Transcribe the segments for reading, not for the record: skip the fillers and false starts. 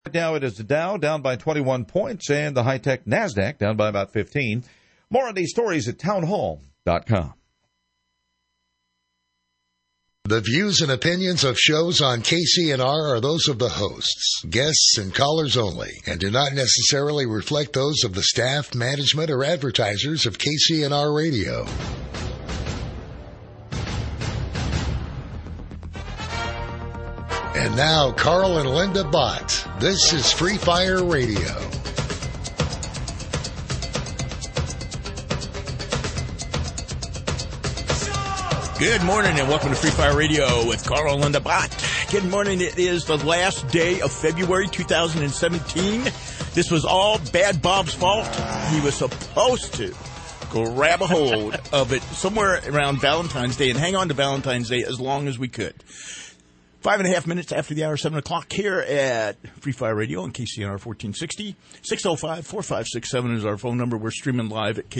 Right now it is the Dow down by 21 points and the high-tech NASDAQ down by about 15. More on these stories at townhall.com. The views and opinions of shows on KCNR are those of the hosts, guests, and callers only, and do not necessarily reflect those of the staff, management, or advertisers of KCNR Radio. And now, Carl and Linda Bott. This is Free Fire Radio. Good morning and welcome to Free Fire Radio with Carl and Linda Bott. Good morning. It is the last day of February 2017. This was all Bad Bob's fault. He was supposed to grab a hold of it somewhere around Valentine's Day and hang on to Valentine's Day as long as we could. 5.5 minutes after the hour, 7 o'clock here at Free Fire Radio on KCNR 1460. 605-4567 is our phone number. We're streaming live at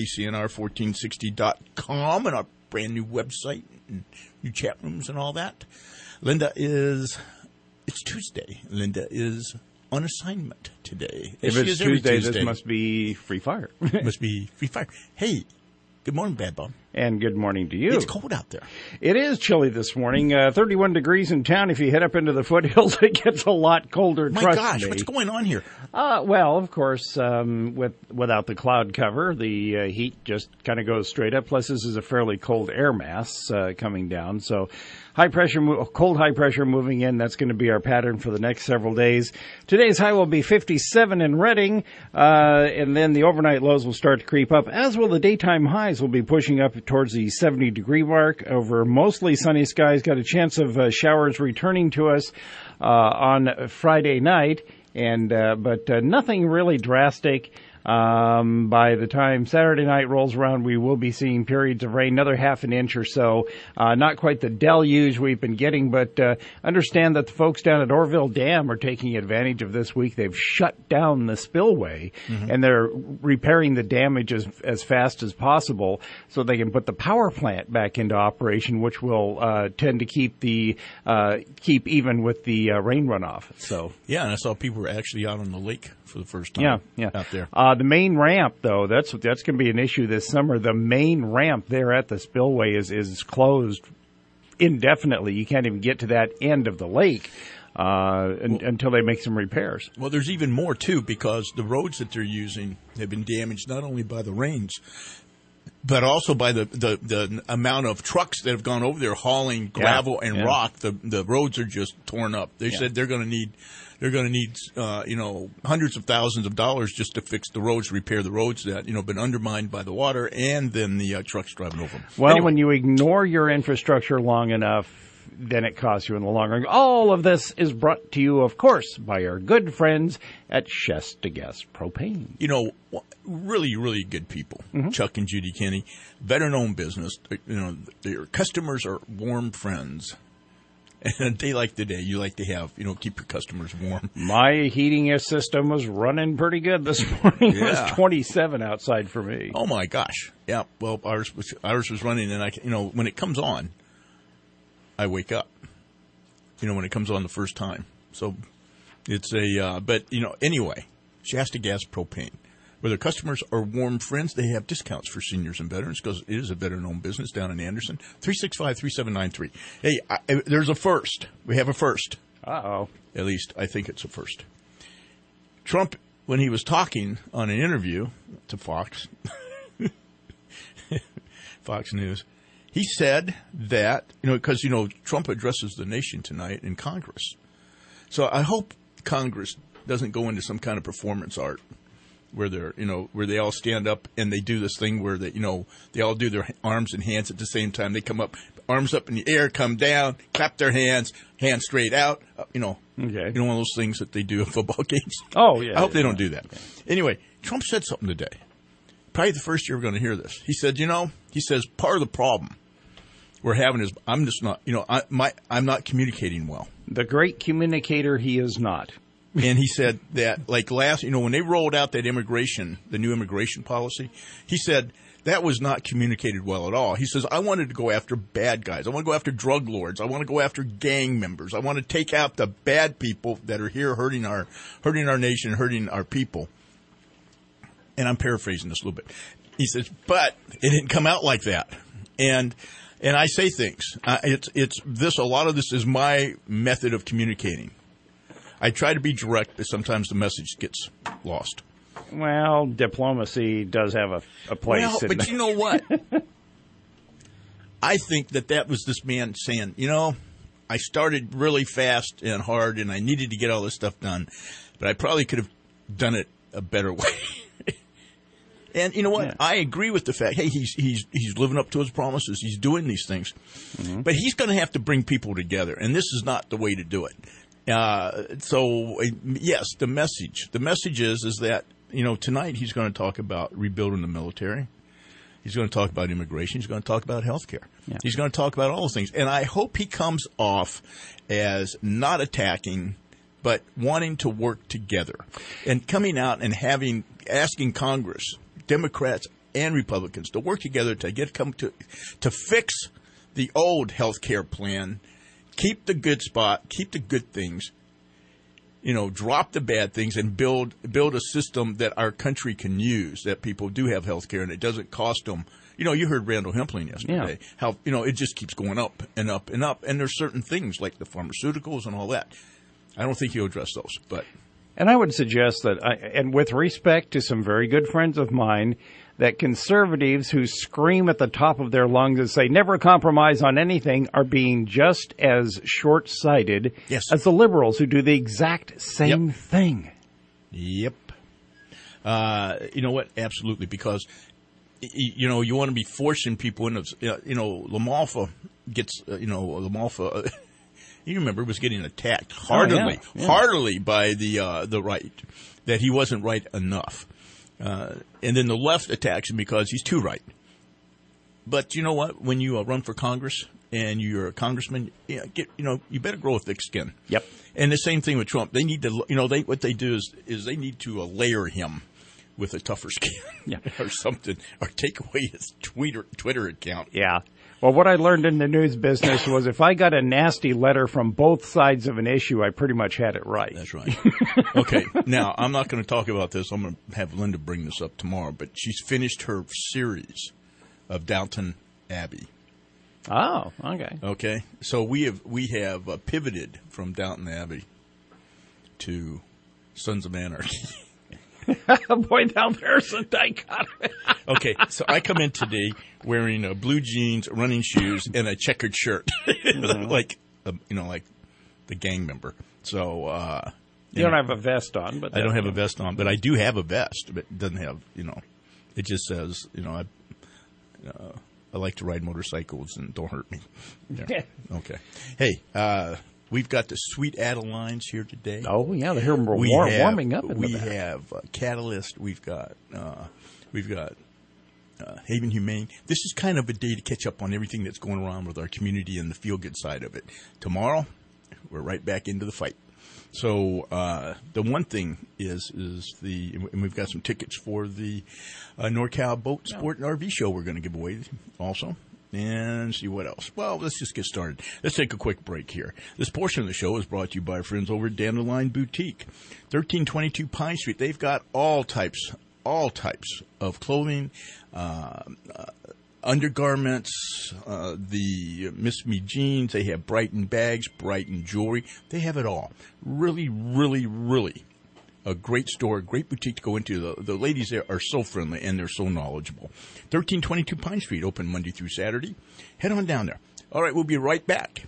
KCNR1460.com and our brand new website and new chat rooms and all that. It's Tuesday. Linda is on assignment today. If it's Tuesday, this must be Free Fire. Must be Free Fire. Hey, good morning, Bad Bob. And good morning to you. It's cold out there. It is chilly this morning. 31 degrees in town. If you head up into the foothills, it gets a lot colder. My gosh, what's going on here? Well, of course, without the cloud cover, the heat just kind of goes straight up. Plus, this is a fairly cold air mass coming down. So cold high pressure moving in. That's going to be our pattern for the next several days. Today's high will be 57 in Redding, and then the overnight lows will start to creep up, as will the daytime highs will be pushing up towards the 70-degree mark over mostly sunny skies. Got a chance of showers returning to us on Friday night, but nothing really drastic. By the time Saturday night rolls around, we will be seeing periods of rain, another half an inch or so. Not quite the deluge we've been getting, but understand that the folks down at Orville Dam are taking advantage of this week. They've shut down the spillway, and they're repairing the damage as fast as possible so they can put the power plant back into operation, which will tend to keep even with the rain runoff. So yeah, and I saw people were actually out on the lake for the first time. Yeah. Out there. The main ramp, though, that's going to be an issue this summer. The main ramp there at the spillway is closed indefinitely. You can't even get to that end of the lake until they make some repairs. Well, there's even more, too, because the roads that they're using have been damaged not only by the rains, but also by the amount of trucks that have gone over there hauling gravel and rock. The roads are just torn up. They said they're going to need hundreds of thousands of dollars just to fix the roads, repair the roads that, been undermined by the water and then the trucks driving over them. Well, anyway, when you ignore your infrastructure long enough, then it costs you in the long run. All of this is brought to you, of course, by our good friends at Shasta Gas Propane. Really, really good people. Chuck and Judy Kenny, veteran-owned business. Their customers are warm friends. And a day like today, you like to have, keep your customers warm. My heating system was running pretty good this morning. It was 27 outside for me. Oh, my gosh. Yeah, well, ours was running, and when it comes on, I wake up, when it comes on the first time. So it's anyway, Shasta Gas Propane. Where their customers are warm friends, they have discounts for seniors and veterans because it is a veteran-owned business down in Anderson. 365-3793. Hey, there's a first. We have a first. Uh-oh. At least I think it's a first. Trump, when he was talking on an interview to Fox News, he said that, because, Trump addresses the nation tonight in Congress. So I hope Congress doesn't go into some kind of performance art where they're, where they all stand up and they do this thing where they, they all do their arms and hands at the same time. They come up, arms up in the air, come down, clap their hands straight out. Okay. One of those things that they do at football games. Oh, yeah. I hope they don't do that. Okay. Anyway, Trump said something today. Probably the first year we're going to hear this. He said, he says, part of the problem we're having is I'm just not, I'm not communicating well. The great communicator he is not. And he said that, when they rolled out that the new immigration policy, he said That was not communicated well at all. He says, I wanted to go after bad guys. I want to go after drug lords. I want to go after gang members. I want to take out the bad people that are here hurting our nation, hurting our people. And I'm paraphrasing this a little bit. He says, but it didn't come out like that. And I say things. A lot of this is my method of communicating. I try to be direct, but sometimes the message gets lost. Well, diplomacy does have a place. Well, but you know what? I think that was this man saying, I started really fast and hard, and I needed to get all this stuff done, but I probably could have done it a better way. And you know what? Yeah. I agree with the fact, hey, he's living up to his promises. He's doing these things. Mm-hmm. But he's going to have to bring people together, and this is not the way to do it. Yes, the message is that, tonight he's going to talk about rebuilding the military. He's going to talk about immigration. He's going to talk about health care. Yeah. He's going to talk about all those things. And I hope he comes off as not attacking, but wanting to work together and coming out and asking Congress, Democrats and Republicans, to work together to fix the old health care plan, keep the good spot, keep the good things, drop the bad things, and build a system that our country can use, that people do have health care and it doesn't cost them. You heard Randall Hempling yesterday, how, it just keeps going up and up and up. And there's certain things like the pharmaceuticals and all that. I don't think he'll address those, but. And I would suggest that, and with respect to some very good friends of mine, that conservatives who scream at the top of their lungs and say never compromise on anything are being just as short-sighted as the liberals who do the exact same thing. Yep. You know what? Absolutely. Because, you want to be forcing people into, LaMalfa gets, LaMalfa, you remember, was getting attacked heartily by the right, that he wasn't right enough. And then the left attacks him because he's too right. But you know what? When you run for Congress and you're a congressman, you better grow a thick skin. Yep. And the same thing with Trump. They need to, what they do is they need to layer him with a tougher skin or something, or take away his Twitter account. Yeah. Well, what I learned in the news business was if I got a nasty letter from both sides of an issue, I pretty much had it right. That's right. Okay. Now, I'm not going to talk about this. I'm going to have Linda bring this up tomorrow, but she's finished her series of Downton Abbey. Oh, okay. Okay. So we have pivoted from Downton Abbey to Sons of Anarchy. Boy, now there's a dichotomy. Okay, so I come in today wearing blue jeans, running shoes, and a checkered shirt, like the gang member. So you don't have a vest on, but I don't have a vest on, but I do have a vest. But it doesn't have, it just says, I like to ride motorcycles and don't hurt me. Yeah. Okay. Hey. We've got the Sweet Adelines here today. Oh yeah, they're here warming up. We have Catalyst. We've got Haven Humane. This is kind of a day to catch up on everything that's going around with our community and the feel-good side of it. Tomorrow, we're right back into the fight. So the one thing is and we've got some tickets for the NorCal Boat Sport and RV Show we're going to give away also. And see what else. Well, let's just get started. Let's take a quick break here. This portion of the show is brought to you by our friends over at Dandelion Boutique, 1322 Pine Street. They've got all types of clothing, undergarments, the Miss Me jeans. They have Brighton bags, Brighton jewelry. They have it all. Really, really, really a great store, great boutique to go into. The ladies there are so friendly and they're so knowledgeable. 1322 Pine Street, open Monday through Saturday. Head on down there. All right, we'll be right back.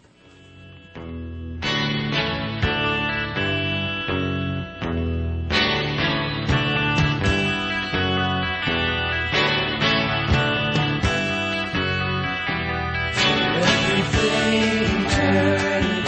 Everything turn.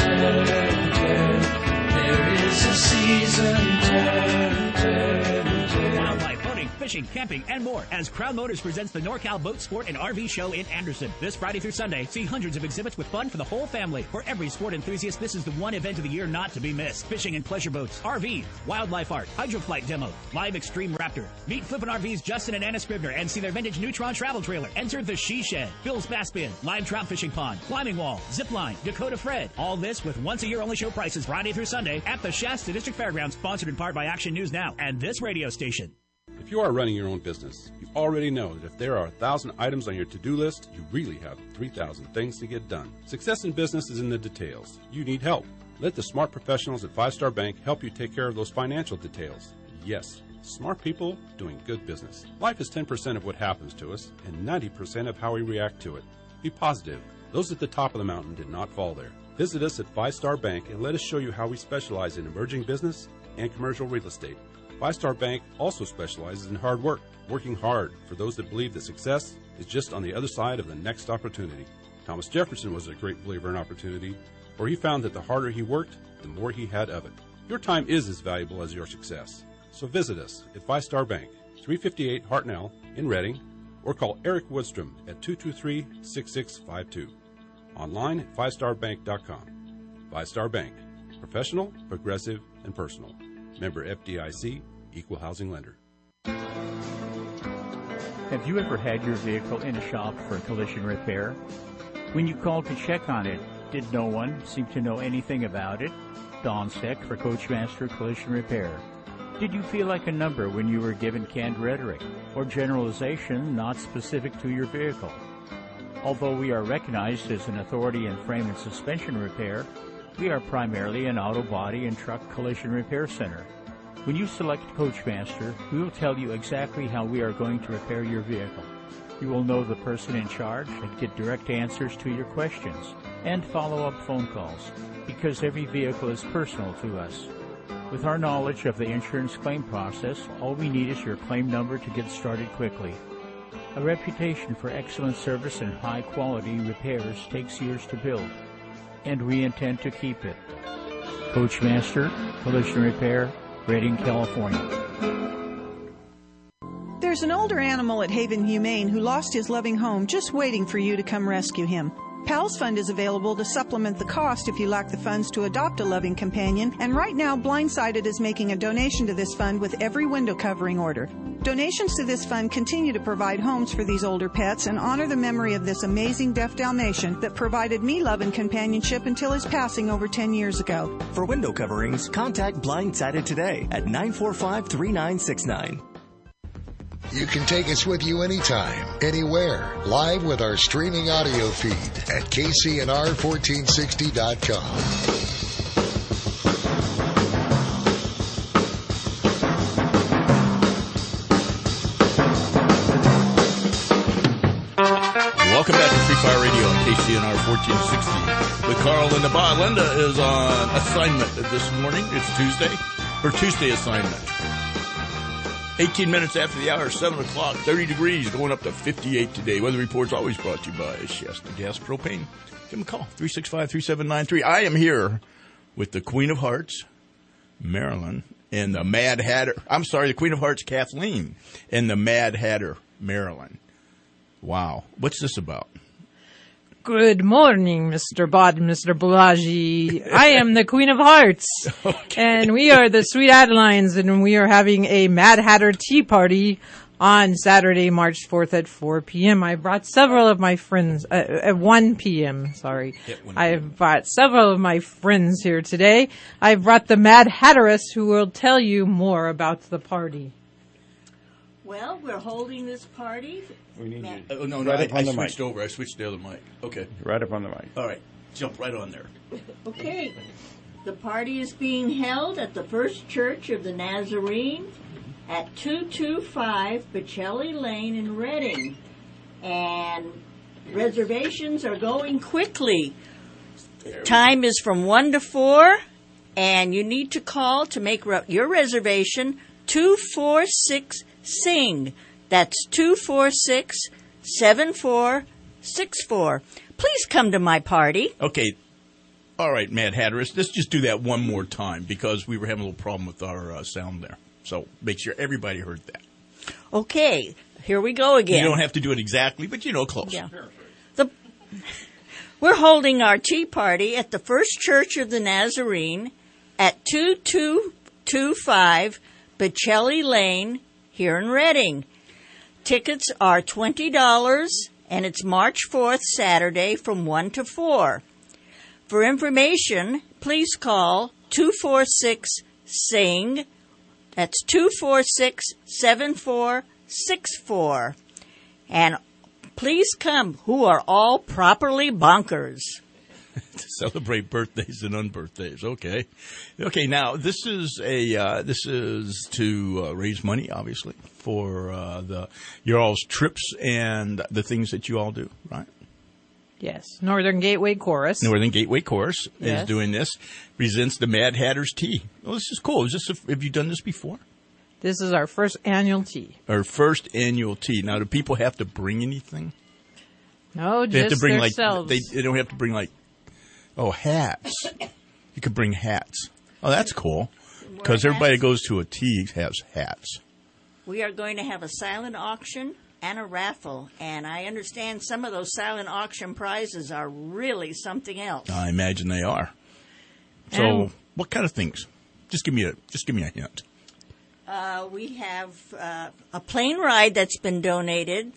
There is a season turn. fishing, camping, and more as Crown Motors presents the NorCal Boat Sport and RV Show in Anderson. This Friday through Sunday, see hundreds of exhibits with fun for the whole family. For every sport enthusiast, this is the one event of the year not to be missed. Fishing and pleasure boats, RV, wildlife art, hydroflight demo, live extreme raptor. Meet Flippin' RV's Justin and Anna Scribner and see their vintage Neutron travel trailer. Enter the She Shed, Bill's Bass Bin, live trout fishing pond, climbing wall, zip line, Dakota Fred. All this with once a year only show prices Friday through Sunday at the Shasta District Fairgrounds, sponsored in part by Action News Now and this radio station. If you are running your own business, you already know that if there are 1,000 items on your to-do list, you really have 3,000 things to get done. Success in business is in the details. You need help. Let the smart professionals at Five Star Bank help you take care of those financial details. Yes, smart people doing good business. Life is 10% of what happens to us and 90% of how we react to it. Be positive. Those at the top of the mountain did not fall there. Visit us at Five Star Bank and let us show you how we specialize in emerging business and commercial real estate. Five Star Bank also specializes in hard work, working hard for those that believe that success is just on the other side of the next opportunity. Thomas Jefferson was a great believer in opportunity, for he found that the harder he worked, the more he had of it. Your time is as valuable as your success. So visit us at Five Star Bank, 358 Hartnell in Reading, or call Eric Woodstrom at 223-6652. Online at fivestarbank.com. Five Star Bank, professional, progressive, and personal. Member FDIC, Equal Housing Lender. Have you ever had your vehicle in a shop for collision repair? When you called to check on it, did no one seem to know anything about it? Don Steck for Coachmaster Collision Repair. Did you feel like a number when you were given canned rhetoric or generalization not specific to your vehicle? Although we are recognized as an authority in frame and suspension repair, we are primarily an auto body and truck collision repair center. When you select Coachmaster, we will tell you exactly how we are going to repair your vehicle. You will know the person in charge and get direct answers to your questions and follow-up phone calls, because every vehicle is personal to us. With our knowledge of the insurance claim process, all we need is your claim number to get started quickly. A reputation for excellent service and high-quality repairs takes years to build, and we intend to keep it. Coachmaster Collision Repair, Redding, California. There's an older animal at Haven Humane who lost his loving home just waiting for you to come rescue him. PALS Fund is available to supplement the cost if you lack the funds to adopt a loving companion, and right now Blindsided is making a donation to this fund with every window covering order. Donations to this fund continue to provide homes for these older pets and honor the memory of this amazing deaf Dalmatian that provided me love and companionship until his passing over 10 years ago. For window coverings, contact Blindsided today at 945-3969. You can take us with you anytime, anywhere, live with our streaming audio feed at KCNR1460.com. Welcome back to Free Fire Radio on KCNR 1460 with Carl and Linda. Linda is on assignment this morning. It's Tuesday. Her Tuesday assignment. 18 minutes after the hour, 7 o'clock, 30 degrees, going up to 58 today. Weather report's always brought to you by Shasta Gas Propane. Give them a call, 365-3793. I am here with the Queen of Hearts, Marilyn, and the Mad Hatter. I'm sorry, the Queen of Hearts, Kathleen, and the Mad Hatter, Marilyn. Wow. What's this about? Good morning, Mr. Bod and Mr. Balaji. I am the Queen of Hearts. Okay. And we are the Sweet Adelines, and we are having a Mad Hatter Tea Party on Saturday, March 4th at 4 p.m. I brought several of my friends, at 1 p.m., sorry. I've brought several of my friends here today. I've brought the Mad Hatteress, who will tell you more about the party. Well, we're holding this party. We need you. No, right I switched over. I switched to the other mic. Okay. Right up on the mic. All right. Jump right on there. Okay. The party is being held at the First Church of the Nazarene at 225 Pacelli Lane in Reading. And reservations are going quickly. Time is from 1 to 4, and you need to call to make your reservation 246-SING. That's 246-7464. Please come to my party. Okay. All right, Mad Hatteress. Let's just do that one more time because we were having a little problem with our sound there. So make sure everybody heard that. Okay, here we go again. You don't have to do it exactly, but close. Yeah. We're holding our tea party at the First Church of the Nazarene at 2225 Bocelli Lane here in Reading. Tickets are $20, and it's March 4th, Saturday, from 1 to 4. For information, please call 246-SING. That's 246-7464. And please come, who are all properly bonkers. To celebrate birthdays and unbirthdays. Okay. Now this is to raise money, obviously, for your all's trips and the things that you all do, right? Yes. Northern Gateway Chorus. Yes. Is doing this. Presents the Mad Hatter's Tea. Oh, this is cool. Have you done this before? This is our first annual tea. Our first annual tea. Now, do people have to bring anything? No, they just have to bring themselves. They don't have to bring hats. You could bring hats. Oh, that's cool. Because everybody goes to a tea has hats. We are going to have a silent auction and a raffle, and I understand some of those silent auction prizes are really something else. I imagine they are. So, what kind of things? Just give me a hint. We have a plane ride that's been donated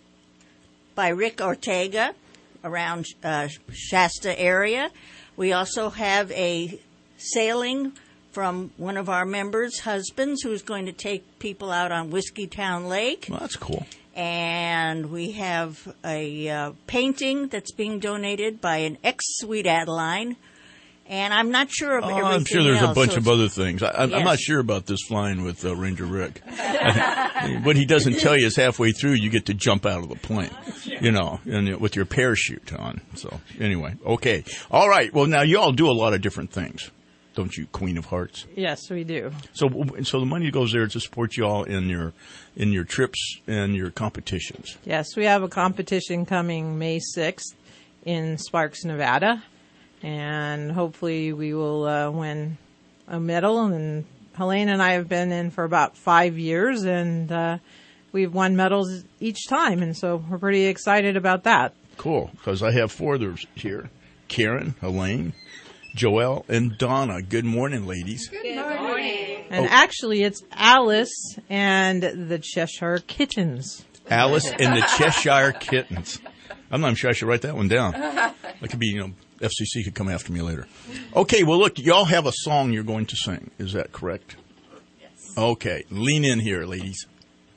by Rick Ortega around Shasta area. We also have a sailing from one of our members' husbands who's going to take people out on Whiskeytown Lake. Well, that's cool. And we have a painting that's being donated by an ex-Sweet Adeline. And I'm not sure of everything else. I'm sure there's a bunch of other things. I'm not sure about this flying with Ranger Rick. What he doesn't tell you is halfway through you get to jump out of the plane, and with your parachute on. So anyway, okay. All right. Well, now you all do a lot of different things, don't you, Queen of Hearts? Yes, we do. So the money goes there to support you all in your trips and your competitions. Yes, we have a competition coming May 6th in Sparks, Nevada. And hopefully we will win a medal. And Helene and I have been in for about 5 years, and we've won medals each time. And so we're pretty excited about that. Cool, because I have 4 others here. Karen, Helene, Joelle, and Donna. Good morning, ladies. Good morning. And actually, it's Alice and the Cheshire Kittens. Alice and the Cheshire Kittens. I'm not sure I should write that one down. That could be, FCC could come after me later. Okay, well, look, y'all have a song you're going to sing. Is that correct? Yes. Okay, lean in here, ladies.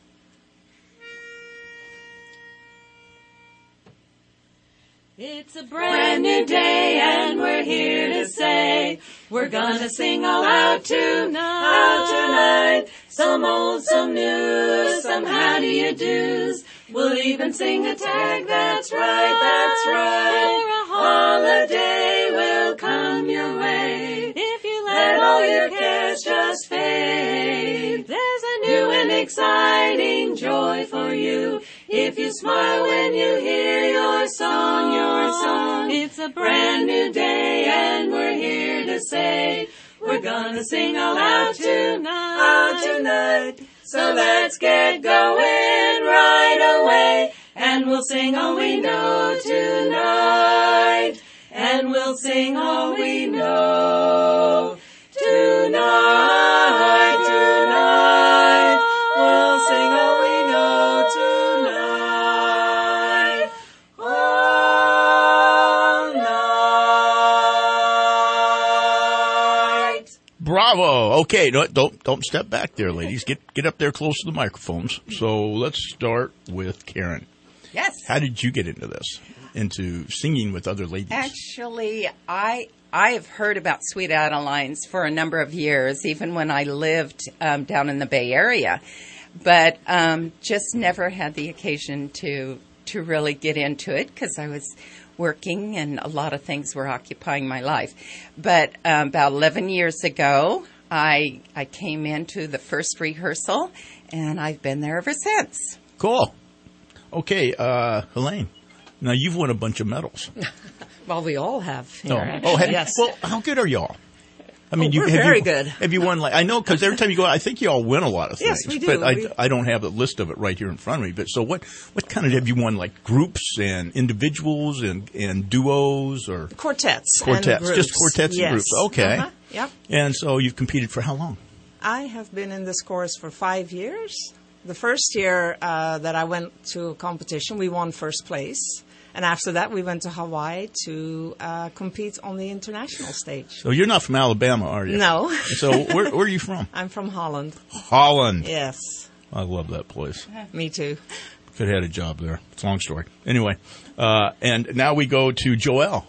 It's a brand new day and we're here to say we're gonna sing all out tonight. Some old, some new, some how do you do's. We'll even sing a tag, that's right. A holiday will come your way if you let all your cares just fade. There's a new and exciting joy for you if you smile when you hear your song. It's a brand new day and we're here to say we're gonna sing all out tonight. So let's get going right away, and we'll sing all we know tonight. And we'll sing all we know tonight. We'll sing all we know tonight. All night. Bravo. Okay, don't step back there, ladies. Get up there close to the microphones. So let's start with Karen. Yes. How did you get into this? Into singing with other ladies? Actually, I have heard about Sweet Adelines for a number of years, even when I lived down in the Bay Area, but just never had the occasion to really get into it because I was working and a lot of things were occupying my life. But about 11 years ago, I came into the first rehearsal, and I've been there ever since. Cool. Okay, Helene. Now, you've won a bunch of medals. Well, we all have. Here, yes. Yes. Well, how good are y'all? I mean, we're very good. Have you won? Like, I know, because every time you go, I think you all win a lot of things. Yes, we do. But I don't have the list of it right here in front of me. But so what kind of have you won? Like groups and individuals and duos or quartets? Quartets, and just quartets yes. and groups. Okay. Uh-huh. Yep. And so you've competed for how long? I have been in this chorus for 5 years. The first year that I went to a competition, we won first place. And after that, we went to Hawaii to compete on the international stage. So you're not from Alabama, are you? No. So where are you from? I'm from Holland. Holland. Yes. I love that place. Me too. Could have had a job there. It's a long story. Anyway, and now we go to Joelle.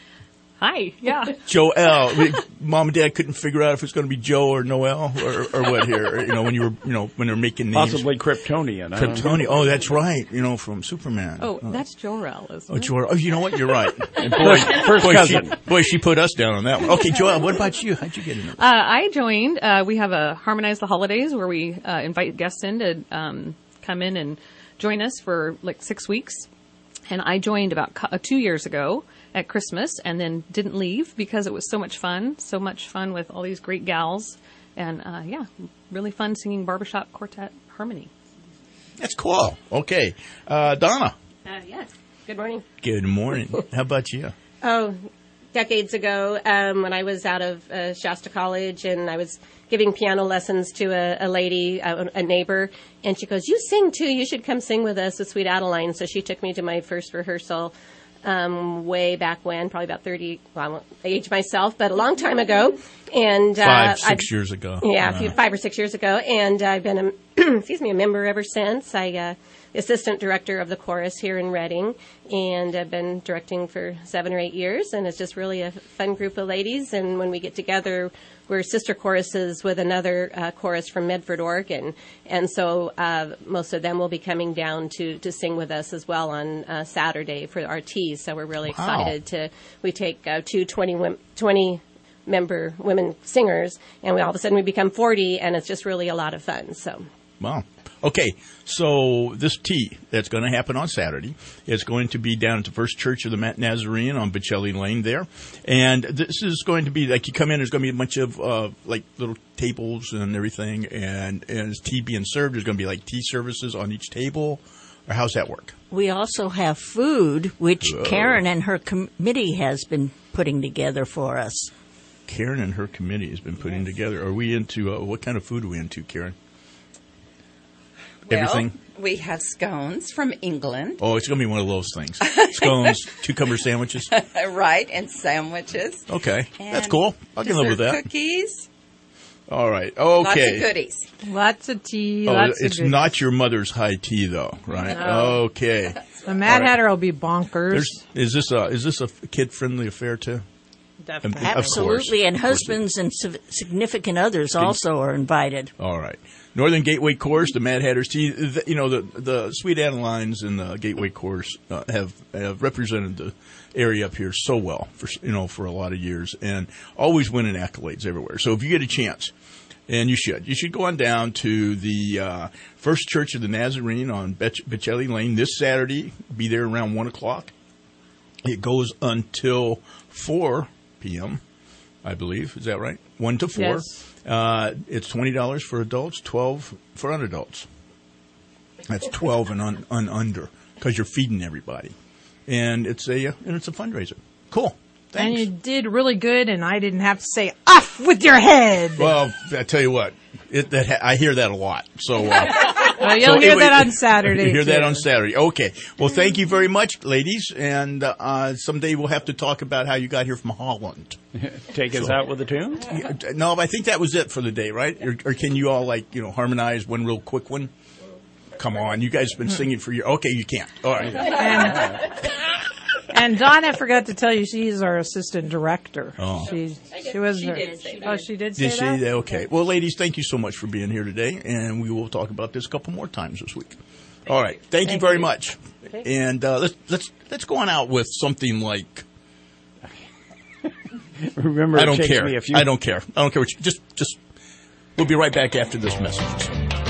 Hi. Yeah. Joelle, Mom and Dad couldn't figure out if it was going to be Joe or Noel or what here. When you were, when they were making names. Possibly Kryptonian. Kryptonian. Oh, that's right. From Superman. Oh, that's Jor-El, isn't it? Jor-El. Oh, you know what? You're right. First cousin. She put us down on that one. Okay, Joelle, what about you? How'd you get in it? I joined. We have a Harmonize the Holidays where we invite guests in to come in and join us for like 6 weeks. And I joined about 2 years ago at Christmas and then didn't leave because it was so much fun with all these great gals. And, really fun singing barbershop quartet harmony. That's cool. Okay. Donna. Yes. Good morning. Good morning. How about you? Oh, decades ago, when I was out of Shasta College and I was giving piano lessons to a lady, a neighbor, and she goes, "You sing too. You should come sing with us with Sweet Adeline." So she took me to my first rehearsal way back when, probably about 30, well, I won't age myself, but a long time ago. And 6 years ago. Yeah, 5 or 6 years ago. And I've been a member ever since. I assistant director of the chorus here in Reading, and I've been directing for 7 or 8 years, and it's just really a fun group of ladies. And when we get together, we're sister choruses with another chorus from Medford, Oregon, and so most of them will be coming down to sing with us as well on Saturday for our teas. So we're really excited we take two 20-member women singers, and all of a sudden we become 40, and it's just really a lot of fun. So. Wow. Okay, so this tea that's going to happen on Saturday is going to be down at the First Church of the Nazarene on Bocelli Lane there. And this is going to be, like, you come in, there's going to be a bunch of, little tables and everything. And as tea being served, there's going to be, tea services on each table. Or how's that work? We also have food, which Karen and her committee has been putting together for us. Karen and her committee has been putting together. Are we into, what kind of food are we into, Karen? Everything? Well, we have scones from England. Oh, it's going to be one of those things. Scones, cucumber sandwiches. Right, and sandwiches. Okay, and that's cool. I can live with that. Cookies. All right, okay. Lots of goodies. Lots of tea, it's not your mother's high tea, though, right? No. Okay. The Mad Hatter will be bonkers. Is this a kid-friendly affair, too? Definitely. Absolutely, and husbands and significant others also are invited. All right. Northern Gateway Chorus, the Mad Hatter's Tea. The Sweet Adelines and the Gateway Chorus have represented the area up here so well for a lot of years, and always winning accolades everywhere. So if you get a chance, and you should go on down to the First Church of the Nazarene on Bocelli Lane this Saturday. Be there around 1:00. It goes until 4 p.m., I believe. Is that right? 1 to 4. Yes. It's $20 for adults, $12 for unadults. That's 12 and under, because you're feeding everybody, and it's a fundraiser. Cool. Thanks. And you did really good, and I didn't have to say "off with your head." Well, I tell you what, I hear that a lot. So you'll hear that on Saturday. You hear that on Saturday. Okay. Well, thank you very much, ladies, and someday we'll have to talk about how you got here from Holland. Take us out with a tune? No, I think that was it for the day, right? Or can you all harmonize one real quick one? Come on, you guys have been singing for years. Okay, you can't. All right. And Donna forgot to tell you she's our assistant director. Oh. She did say that. Did she? Okay. Well, ladies, thank you so much for being here today, and we will talk about this a couple more times this week. All right. Thank you very much. Okay. And let's go on out with something like. Remember, I don't care. Me a few. I don't care. I don't care. Just. We'll be right back after this message.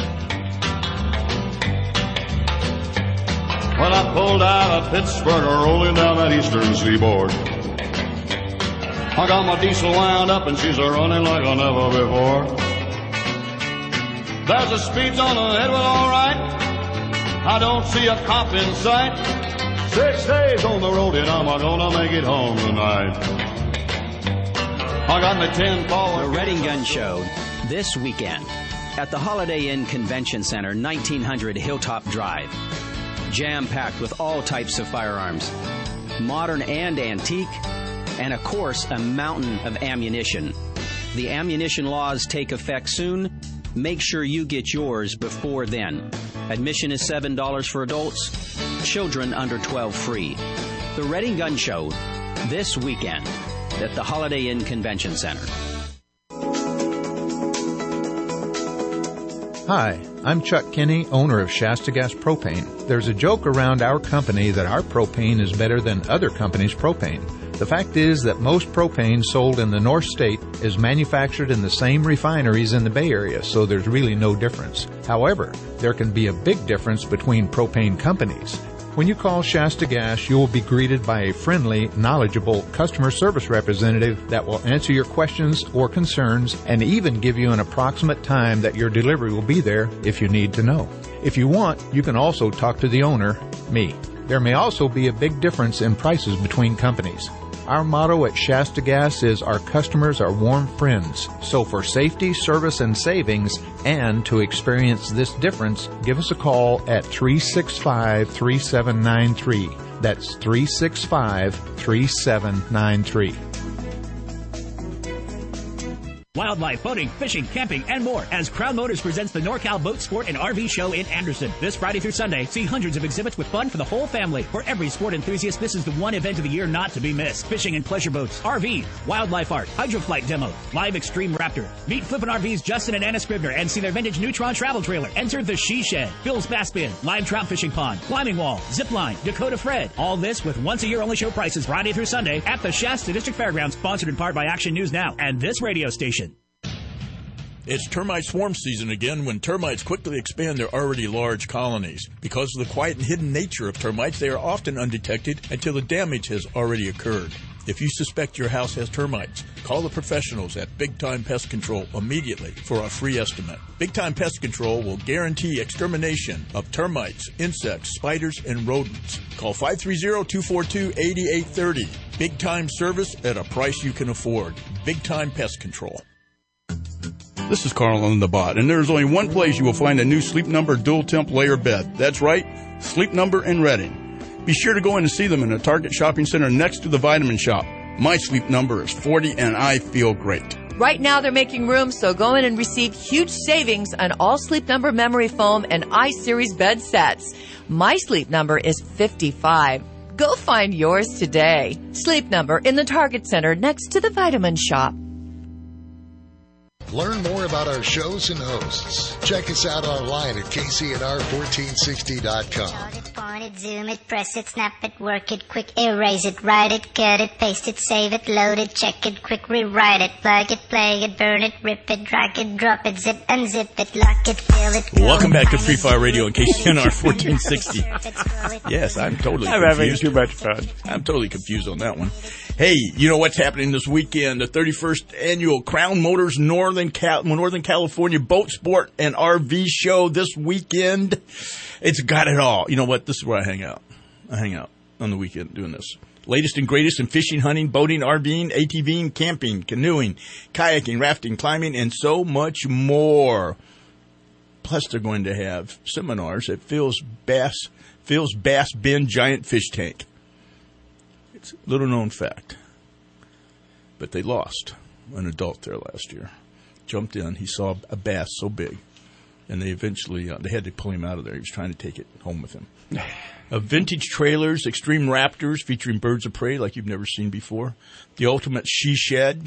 When I pulled out of Pittsburgh, rolling down that eastern seaboard, I got my diesel wound up and she's a-running like I never before. There's the speed on ahead, well, all right. I don't see a cop in sight. 6 days on the road and I'm gonna make it home tonight. I got my 10 forward. The Reading Gun Show this weekend at the Holiday Inn Convention Center, 1900 Hilltop Drive. Jam-packed with all types of firearms, modern and antique, and of course, a mountain of ammunition. The ammunition laws take effect soon. Make sure you get yours before then. Admission is $7 for adults, children under 12 free. The Reading Gun Show this weekend at the Holiday Inn Convention Center. Hi, I'm Chuck Kinney, owner of Shasta Gas Propane. There's a joke around our company that our propane is better than other companies' propane. The fact is that most propane sold in the North State is manufactured in the same refineries in the Bay Area, so there's really no difference. However, there can be a big difference between propane companies. When you call Shasta Gas, you will be greeted by a friendly, knowledgeable customer service representative that will answer your questions or concerns and even give you an approximate time that your delivery will be there if you need to know. If you want, you can also talk to the owner, me. There may also be a big difference in prices between companies. Our motto at Shasta Gas is our customers are warm friends. So for safety, service, and savings, and to experience this difference, give us a call at 365-3793. That's 365-3793. Wildlife, boating, fishing, camping, and more as Crown Motors presents the NorCal Boat Sport and RV Show in Anderson. This Friday through Sunday, see hundreds of exhibits with fun for the whole family. For every sport enthusiast, this is the one event of the year not to be missed. Fishing and pleasure boats, RVs, wildlife art, hydroflight demo, live extreme raptor. Meet Flippin' RV's Justin and Anna Scribner and see their vintage Neutron travel trailer. Enter the She Shed, Bill's Bass Bin, live trout fishing pond, climbing wall, zip line, Dakota Fred. All this with once a year only show prices Friday through Sunday at the Shasta District Fairgrounds, sponsored in part by Action News Now and this radio station. It's termite swarm season again when termites quickly expand their already large colonies. Because of the quiet and hidden nature of termites, they are often undetected until the damage has already occurred. If you suspect your house has termites, call the professionals at Big Time Pest Control immediately for a free estimate. Big Time Pest Control will guarantee extermination of termites, insects, spiders, and rodents. Call 530-242-8830. Big Time service at a price you can afford. Big Time Pest Control. This is Carl on the Bot, and there's only one place you will find a new Sleep Number dual temp layer bed. That's right, Sleep Number in Reading. Be sure to go in and see them in the Target Shopping Center next to the Vitamin Shop. My Sleep Number is 40, and I feel great. Right now they're making room, so go in and receive huge savings on all Sleep Number memory foam and iSeries bed sets. My Sleep Number is 55. Go find yours today. Sleep Number in the Target Center next to the Vitamin Shop. Learn more about our shows and hosts. Check us out online at KCNR1460.com. Chart it, point it, zoom it, press it, snap it, work it, quick erase it, write it, cut it, paste it, save it, load it, check it, quick rewrite it, plug it, play it, burn it, rip it, drag it, drop it, zip unzip it, lock it, fill it. Welcome back to Free Fire Radio on KCNR 1460. Yes, I'm totally confused. I'm having too much fun. I'm totally confused on that one. Hey, you know what's happening this weekend? The 31st annual Crown Motors Northern California Boat Sport and RV Show this weekend. It's got it all. You know what? This is where I hang out. I hang out on the weekend doing this. Latest and greatest in fishing, hunting, boating, RVing, ATVing, camping, canoeing, kayaking, rafting, climbing, and so much more. Plus, they're going to have seminars at Phil's Bass Bend Giant Fish Tank. It's a little known fact. But they lost an adult there last year. Jumped in. He saw a bass so big. And they eventually, they had to pull him out of there. He was trying to take it home with him. Vintage trailers, extreme raptors featuring birds of prey like you've never seen before. The ultimate she shed.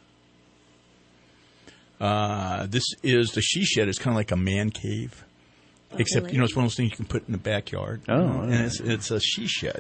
This is the she shed. It's kind of like a man cave. Except, really? You know, it's one of those things you can put in the backyard. Oh. And it's a she shed.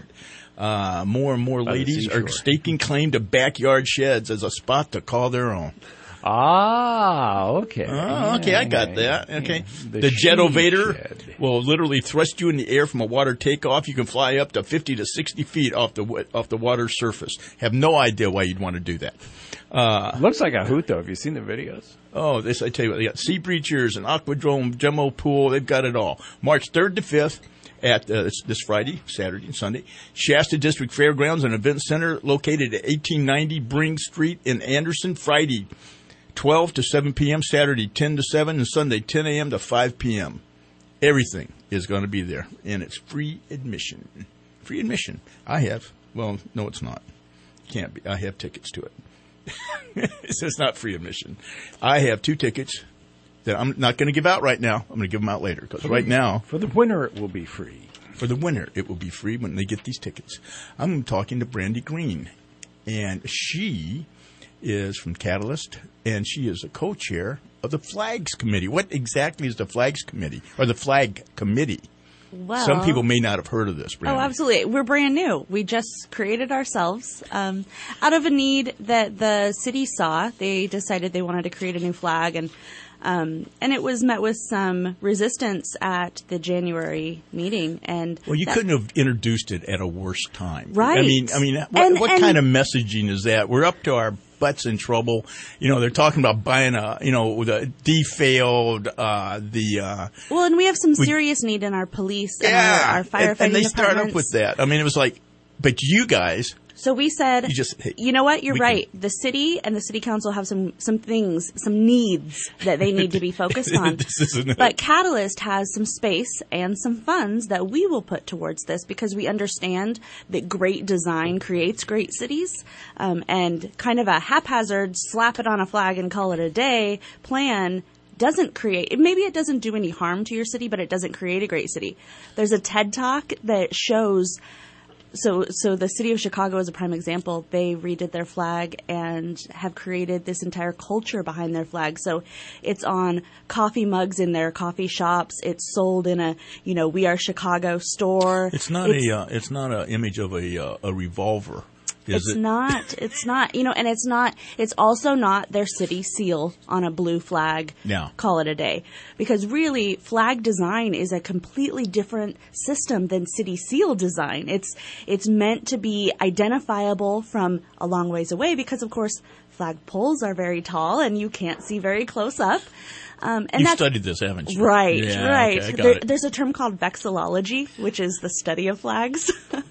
More and more ladies are staking claim to backyard sheds as a spot to call their own. Okay. Oh, okay, I got that. Okay. The Jetovator will literally thrust you in the air from a water takeoff. You can fly up to 50 to 60 feet off the water surface. Have no idea why you'd want to do that. Looks like a hoot, though. Have you seen the videos? Oh, this, I tell you what, they got sea breachers, an aquadrome, demo pool. They've got it all. March 3rd to 5th. At this Friday, Saturday, and Sunday, Shasta District Fairgrounds and Event Center located at 1890 Bring Street in Anderson. Friday, 12 to 7 p.m., Saturday, 10 to 7, and Sunday, 10 a.m. to 5 p.m. Everything is going to be there, and it's free admission. Free admission. I have. Well, no, it's not. Can't be. I have tickets to it. It's not free admission. I have 2 tickets that I'm not going to give out right now. I'm going to give them out later because right now, for the winner, it will be free. For the winner, it will be free when they get these tickets. I'm talking to Brandy Green, and she is from Catalyst, and she is a co-chair of the Flags Committee. What exactly is the Flags Committee or the Flag Committee? Well, some people may not have heard of this, Brandy. Oh, absolutely. We're brand new. We just created ourselves out of a need that the city saw. They decided they wanted to create a new flag, and it was met with some resistance at the January meeting. And well, you couldn't have introduced it at a worse time, right? I mean, what kind of messaging is that? We're up to our butts in trouble. You know, they're talking about buying the defaled, well, and we have some serious need in our police and our firefighting and they departments. start up with that. I mean, it was like, but you guys. So we said, you know what, you're right. The city and the city council have some things, some needs that they need to be focused on. This isn't it. But Catalyst has some space and some funds that we will put towards this because we understand that great design creates great cities. And kind of a haphazard, slap it on a flag and call it a day plan doesn't create, maybe it doesn't do any harm to your city, but it doesn't create a great city. There's a TED Talk that shows. So the city of Chicago is a prime example. They redid their flag and have created this entire culture behind their flag. So it's on coffee mugs in their coffee shops. It's sold in a, We Are Chicago store. It's not an image of a revolver. It's not, and it's also not their city seal on a blue flag. Yeah. Call it a day. Because really, flag design is a completely different system than city seal design. It's meant to be identifiable from a long ways away because, of course, flag poles are very tall and you can't see very close up. And you've studied this, haven't you? Right, yeah, right. Okay, I got it. There's a term called vexillology, which is the study of flags.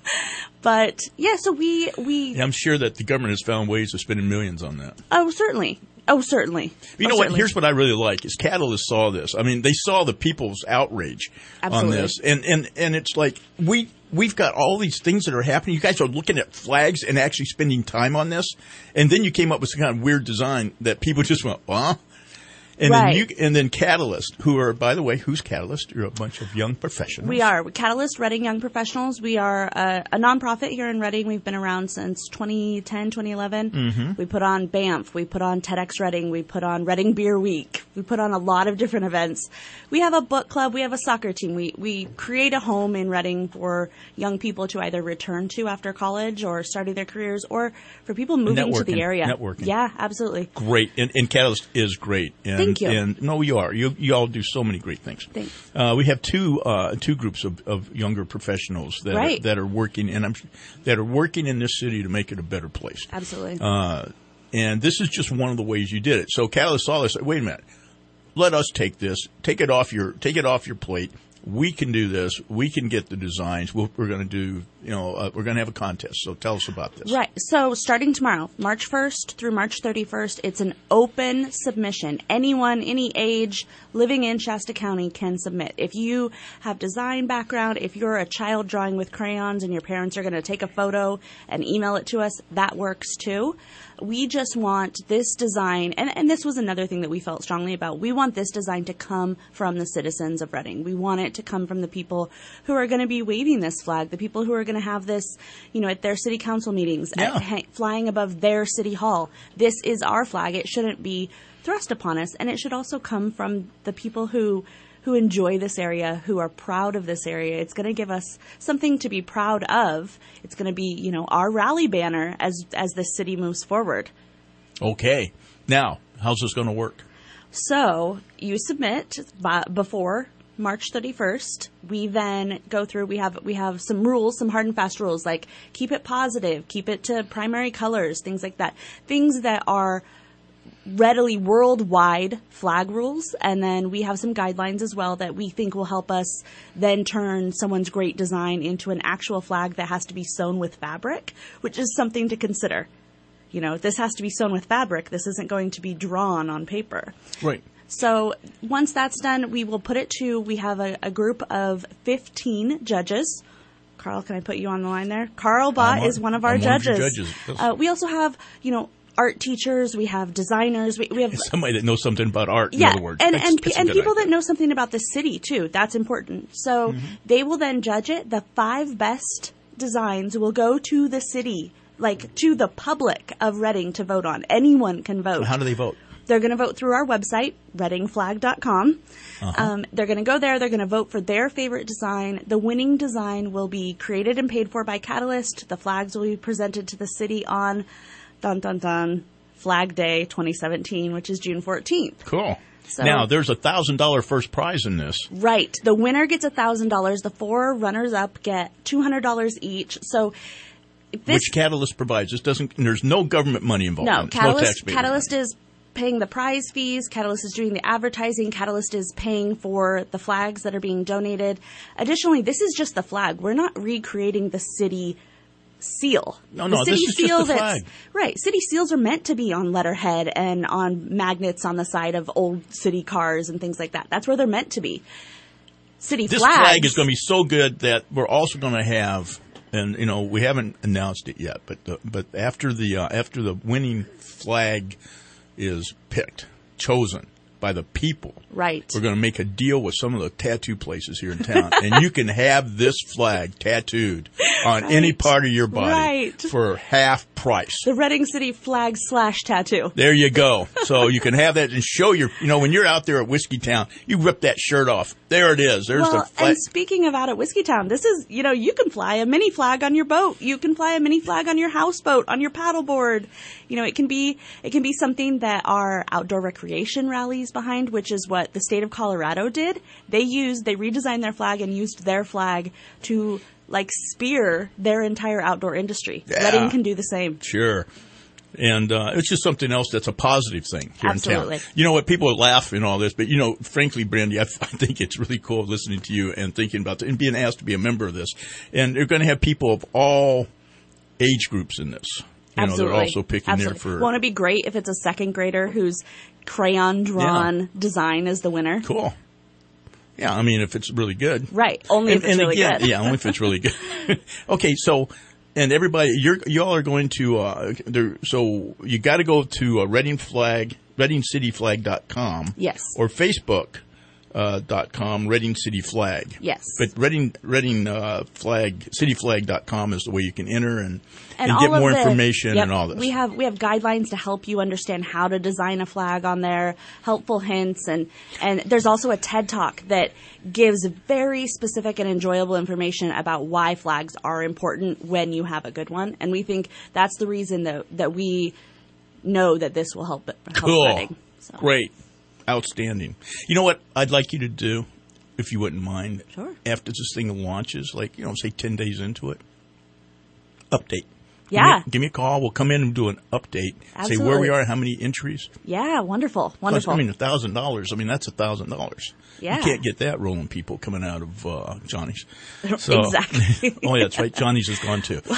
But yeah, so we. Yeah, I'm sure that the government has found ways of spending millions on that. Oh, certainly. You know what? Here's what I really like is Catalyst saw this. I mean, they saw the people's outrage on this, and it's like we've got all these things that are happening. You guys are looking at flags and actually spending time on this, and then you came up with some kind of weird design that people just went, huh? And right. then Catalyst, who are, by the way, who's Catalyst? You're a bunch of young professionals. We are. Catalyst Reading Young Professionals. We are a nonprofit here in Reading. We've been around since 2010, 2011. Mm-hmm. We put on BAMF. We put on TEDx Reading. We put on Reading Beer Week. We put on a lot of different events. We have a book club. We have a soccer team. We create a home in Reading for young people to either return to after college or starting their careers or for people moving to the area. Networking. Yeah, absolutely. Great. And Catalyst is great. Thank you. And no, you are. You all do so many great things. Thanks. We have two groups of younger professionals that are working, that are working in this city to make it a better place. Absolutely. And this is just one of the ways you did it. So Catalyst saw this. Wait a minute. Let us take this. Take it off your plate. We can do this. We can get the designs. We're going to do, we're going to have a contest. So tell us about this. Right. So starting tomorrow, March 1st through March 31st, it's an open submission. Anyone, any age, living in Shasta County can submit. If you have design background, if you're a child drawing with crayons and your parents are going to take a photo and email it to us, that works too. We just want this design, and this was another thing that we felt strongly about. We want this design to come from the citizens of Reading. We want it to come from the people who are going to be waving this flag, the people who are going to have this, at their city council meetings, flying above their city hall. This is our flag. It shouldn't be thrust upon us, and it should also come from the people who enjoy this area, who are proud of this area. It's going to give us something to be proud of. It's going to be, our rally banner as the city moves forward. Okay. Now, How's this going to work? So you submit before March 31st. We then go through. We have some rules, some hard and fast rules, like keep it positive, keep it to primary colors, things like that. Things that are readily worldwide flag rules. And then we have some guidelines as well that we think will help us then turn someone's great design into an actual flag that has to be sewn with fabric, which is something to consider. You know, this has to be sewn with fabric. This isn't going to be drawn on paper. Right. So once that's done, we will put it to, we have a group of 15 judges. Carl, can I put you on the line there? Carl Bott is one of our judges. We also have, art teachers. We have designers. We have somebody that knows something about art, in other words. And people that know something about the city, too. That's important. So they will then judge it. The 5 best designs will go to the city, like to the public of Reading to vote on. Anyone can vote. How do they vote? They're going to vote through our website, readingflag.com. They're going to go there. They're going to vote for their favorite design. The winning design will be created and paid for by Catalyst. The flags will be presented to the city on, Flag Day 2017, which is June 14th. Cool. So, now, there's $1,000 first prize in this. Right. The winner gets $1,000. The 4 runners-up get $200 each. So which Catalyst provides. There's no government money involved. No, in Catalyst is paying the prize fees. Catalyst is doing the advertising. Catalyst is paying for the flags that are being donated. Additionally, this is just the flag. We're not recreating the city seal. No, this is just the flag. Right. City seals are meant to be on letterhead and on magnets on the side of old city cars and things like that. That's where they're meant to be. This flag is going to be so good that we're also going to have, and we haven't announced it yet, but after the winning flag is chosen by the people. Right. We're going to make a deal with some of the tattoo places here in town, and you can have this flag tattooed on any part of your body for half price. The Reading City flag / tattoo. There you go. So you can have that and show when you're out there at Whiskey Town, you rip that shirt off. There it is. There's the flag. And speaking of out at Whiskey Town, this is, you can fly a mini flag on your boat. You can fly a mini flag on your houseboat, on your paddleboard. It can be something that our outdoor recreation rallies behind, which is what the state of Colorado did. They redesigned their flag and used their flag to spear their entire outdoor industry. Yeah. Reading can do the same. Sure. And it's just something else that's a positive thing here Absolutely. in town. You know what? People laugh and all this, but frankly, Brandy, I think it's really cool listening to you and thinking about this and being asked to be a member of this. And they're going to have people of all age groups in this. Absolutely. They're also picking there for. Won't it be great if it's a second grader whose crayon drawn design is the winner? Cool. Yeah, I mean, if it's really good. Right. Only if it's really good. Yeah, only if it's really good. Okay, so, and everybody, y'all are going to, so you got to go to ReadingCityFlag.com. Yes. Or Facebook. .com, Reading City Flag. Yes. But Reading CityFlag.com is the way you can enter and get more information and all this. We have guidelines to help you understand how to design a flag on there, helpful hints, and there's also a TED Talk that gives very specific and enjoyable information about why flags are important when you have a good one. And we think that's the reason that we know that this will help Reading. So. Great. Outstanding. You know what I'd like you to do, if you wouldn't mind? Sure. After this thing launches, say 10 days into it, update. Yeah. Give me a call. We'll come in and do an update. Absolutely. Say where we are, how many entries. Yeah, wonderful. Plus, $1,000. That's $1,000. Yeah. You can't get that rolling people coming out of Johnny's. So, exactly. Oh, yeah, that's right. Johnny's is gone too.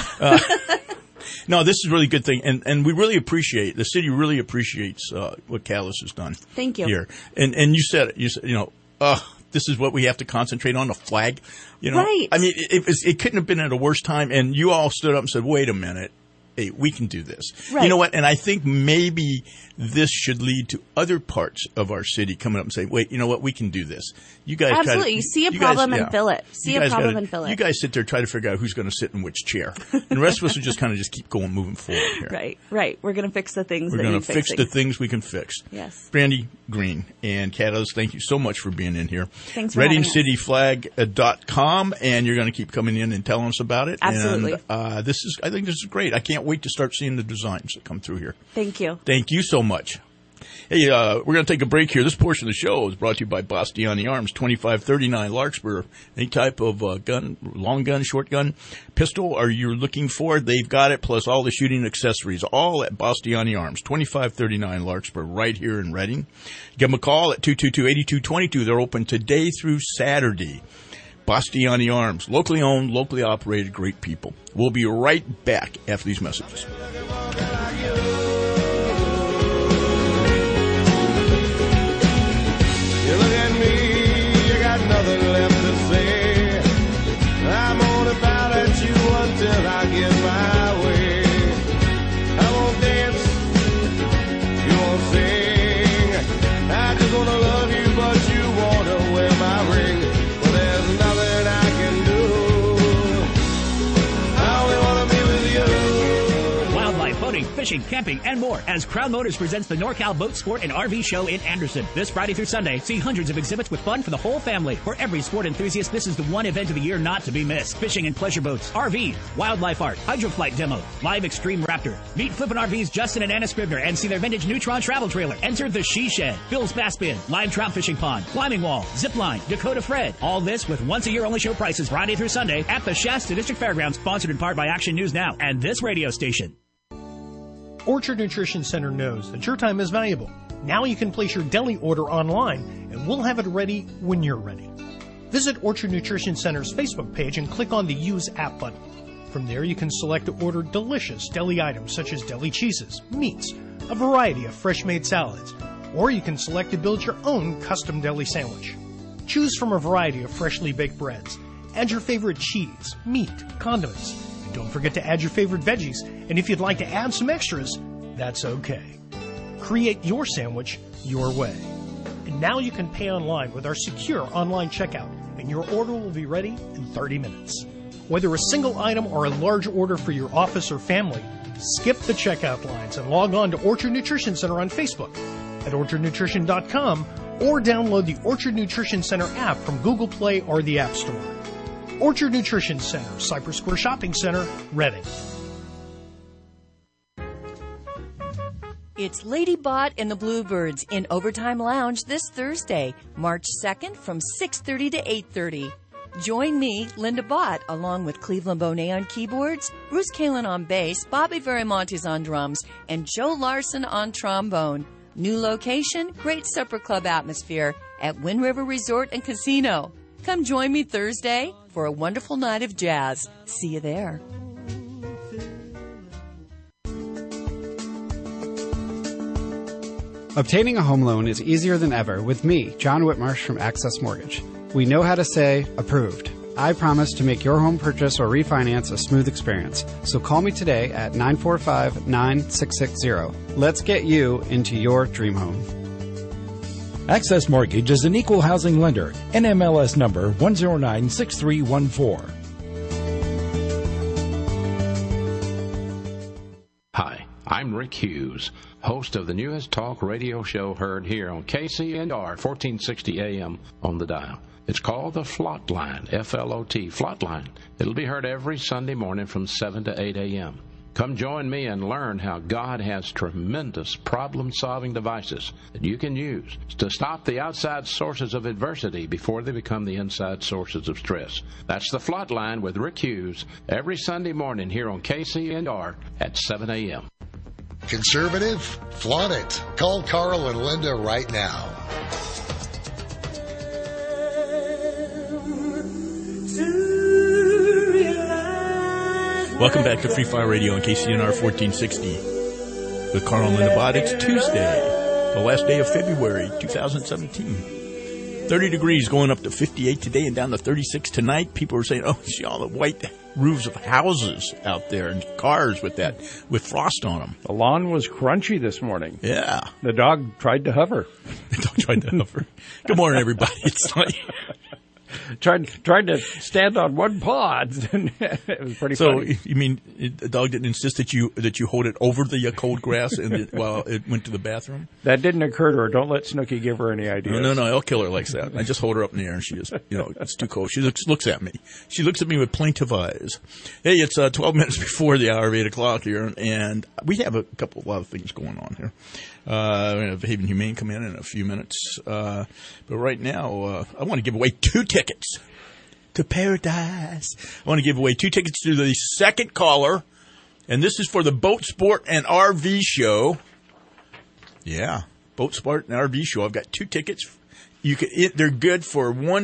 No, this is a really good thing, and we really appreciate, the city really appreciates what Catalyst has done. Thank you. Here. And you said, this is what we have to concentrate on, a flag. Right. I mean, it couldn't have been at a worse time, and you all stood up and said, wait a minute. Hey, we can do this. Right. You know what? And I think maybe this should lead to other parts of our city coming up and saying, wait, you know what? We can do this. You guys absolutely. You see a problem and fill it. You guys sit there, try to figure out who's going to sit in which chair. And the rest of us will just keep going, moving forward here. Right. We're going to fix the things We're going to fix the things we can fix. Yes. Brandy Green and Catalyst, thank you so much for being in here. Thanks for having us. ReadingCityFlag.com, and you're going to keep coming in and telling us about it. Absolutely. And I think this is great. I can't wait to start seeing the designs that come through here. Thank you. Thank you so much. Hey, we're going to take a break here. This portion of the show is brought to you by Bastiani Arms, 2539 Larkspur. Any type of gun, long gun, short gun, pistol, are you looking for? They've got it, plus all the shooting accessories, all at Bastiani Arms, 2539 Larkspur, right here in Reading. Give them a call at 222-8222. They're open today through Saturday. Bastiani Arms, locally owned, locally operated, great people. We'll be right back after these messages. Nothing left to say. I'm only bound at you until I get my way. I won't dance, you won't sing. I just wanna love you, but you wanna wear my ring. Well, there's nothing I can do. I only wanna be with you. Wildlife, boating, fishing, camping, and more as Crown Motors presents the NorCal Boat Sport and RV Show in Anderson. This Friday through Sunday, see hundreds of exhibits with fun for the whole family. For every sport enthusiast, this is the one event of the year not to be missed. Fishing and pleasure boats, RV, wildlife art, hydroflight demo, live extreme raptor. Meet Flippin' RV's Justin and Anna Scribner and see their vintage Neutron travel trailer. Enter the She Shed, Bill's Bass Bin, live trout fishing pond, climbing wall, zip line, Dakota Fred. All this with once a year only show prices Friday through Sunday at the Shasta District Fairgrounds, sponsored in part by Action News Now and this radio station. Orchard Nutrition Center knows that your time is valuable. Now you can place your deli order online, and we'll have it ready when you're ready. Visit Orchard Nutrition Center's Facebook page and click on the Use App button. From there, you can select to order delicious deli items such as deli cheeses, meats, a variety of fresh-made salads, or you can select to build your own custom deli sandwich. Choose from a variety of freshly baked breads. Add your favorite cheese, meat, condiments. Don't forget to add your favorite veggies, and if you'd like to add some extras, that's okay. Create your sandwich your way. And now you can pay online with our secure online checkout, and your order will be ready in 30 minutes. Whether a single item or a large order for your office or family, skip the checkout lines and log on to Orchard Nutrition Center on Facebook, at orchardnutrition.com, or download the Orchard Nutrition Center app from Google Play or the App Store. Orchard Nutrition Center, Cypress Square Shopping Center, Reading. It's Lady Bot and the Bluebirds in Overtime Lounge this Thursday, March 2nd from 6:30 to 8:30. Join me, Linda Bott, along with Cleveland Bonet on keyboards, Bruce Kalin on bass, Bobby Verimontes on drums, and Joe Larson on trombone. New location, great supper club atmosphere at Wind River Resort and Casino. Come join me Thursday for a wonderful night of jazz. See you there. Obtaining a home loan is easier than ever with me, John Whitmarsh from Access Mortgage. We know how to say approved. I promise to make your home purchase or refinance a smooth experience. So call me today at 945-9660. Let's get you into your dream home. Access Mortgage is an equal housing lender. NMLS number 1096314. Hi, I'm Rick Hughes, host of the newest talk radio show heard here on KCNR 1460 AM on the dial. It's called the Flot Line, F-L-O-T, Flot Line. It'll be heard every Sunday morning from 7 to 8 a.m. Come join me and learn how God has tremendous problem-solving devices that you can use to stop the outside sources of adversity before they become the inside sources of stress. That's the Flot Line with Rick Hughes every Sunday morning here on KCNR at 7 a.m. Conservative? Flaunt it. Call Carl and Linda right now. Welcome back to Free Fire Radio on KCNR 1460 with Carl and Linda Bott. It's Tuesday, the last day of February 2017. 30 degrees going up to 58 today and down to 36 tonight. People are saying, oh, see all the white roofs of houses out there and cars with frost on them. The lawn was crunchy this morning. Yeah. The dog tried to hover. The dog tried to hover. Good morning, everybody. It's like tried to stand on one paw. It was pretty funny. So you mean the dog didn't insist that you hold it over the cold grass while it went to the bathroom? That didn't occur to her. Don't let Snooki give her any ideas. No, I'll kill her like that. I just hold her up in the air and she just, it's too cold. She looks at me. She looks at me with plaintive eyes. Hey, it's 12 minutes before the hour of 8 o'clock here, and we have a lot of things going on here. We're going to have Haven Humane come in a few minutes. But right now, I want to give away 2 tickets to Paradise. I want to give away 2 tickets to the second caller, and this is for the Boat Sport and RV Show. Yeah, Boat Sport and RV Show. I've got 2 tickets. They're good for one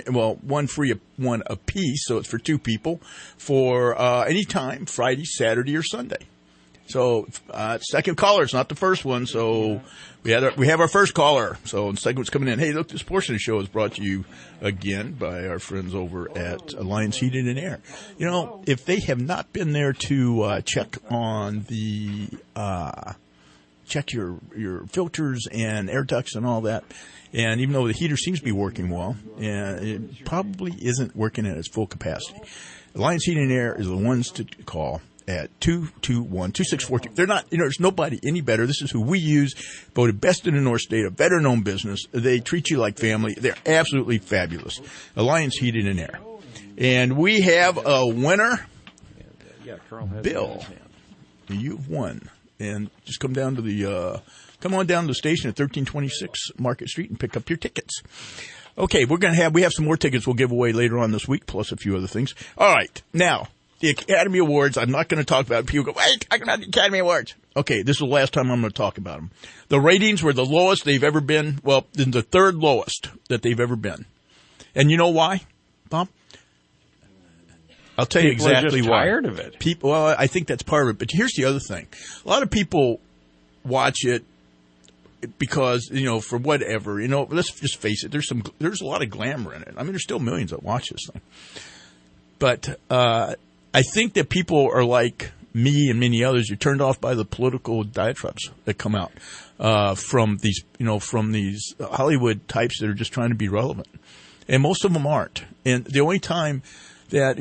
a piece, so it's for 2 people for any time, Friday, Saturday, or Sunday. So second caller, it's not the first one. So we have our first caller. So the second one's coming in. Hey, look, this portion of the show is brought to you again by our friends over at Alliance Heating and Air. If they have not been there to check on the check your filters and air ducts and all that. And even though the heater seems to be working well, and it probably isn't working at its full capacity, Alliance Heating and Air is the ones to call at 221-2642. They're not, there's nobody any better. This is who we use, voted best in the North State, a veteran-owned business. They treat you like family. They're absolutely fabulous. Alliance Heating and Air. And we have a winner. Bill, you've won. And just come down to come on down to the station at 1326 Market Street and pick up your tickets. Okay, we have some more tickets we'll give away later on this week, plus a few other things. All right, now, the Academy Awards, I'm not going to talk about it. People go, wait, talking about the Academy Awards. Okay, this is the last time I'm going to talk about them. The ratings were the lowest they've ever been. Well, the 3rd lowest that they've ever been. And you know why, Bob? I'll tell you exactly why. People are just tired of it. Well, I think that's part of it. But here's the other thing. A lot of people watch it because, for whatever, let's just face it. There's a lot of glamour in it. I mean, there's still millions that watch this thing. But I think that people are like me and many others. You're turned off by the political diatribes that come out from these Hollywood types that are just trying to be relevant, and most of them aren't. And the only time that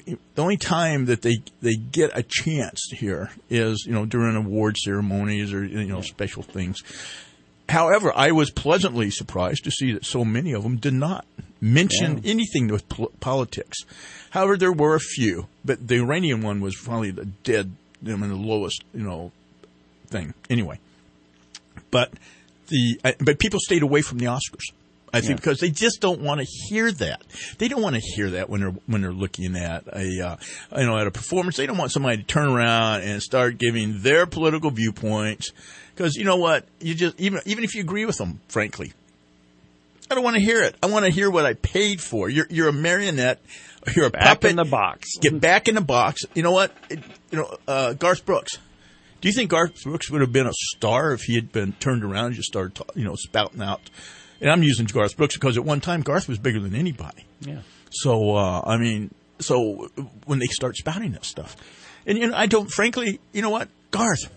they get a chance here is during award ceremonies or special things. However, I was pleasantly surprised to see that so many of them did not mention anything with politics. However, there were a few, but the Iranian one was probably the the lowest, thing. Anyway, but people stayed away from the Oscars. I think because they just don't want to hear that. They don't want to hear that when they're looking at a performance. They don't want somebody to turn around and start giving their political viewpoints. Because you know what, even if you agree with them, frankly, I don't want to hear it. I want to hear what I paid for. You're a marionette. You're a puppet. Back in the box. Get back in the box. You know what? Garth Brooks. Do you think Garth Brooks would have been a star if he had been turned around and just started, spouting out? And I'm using Garth Brooks because at one time Garth was bigger than anybody. Yeah. So so when they start spouting that stuff, and I don't, frankly, you know what, Garth,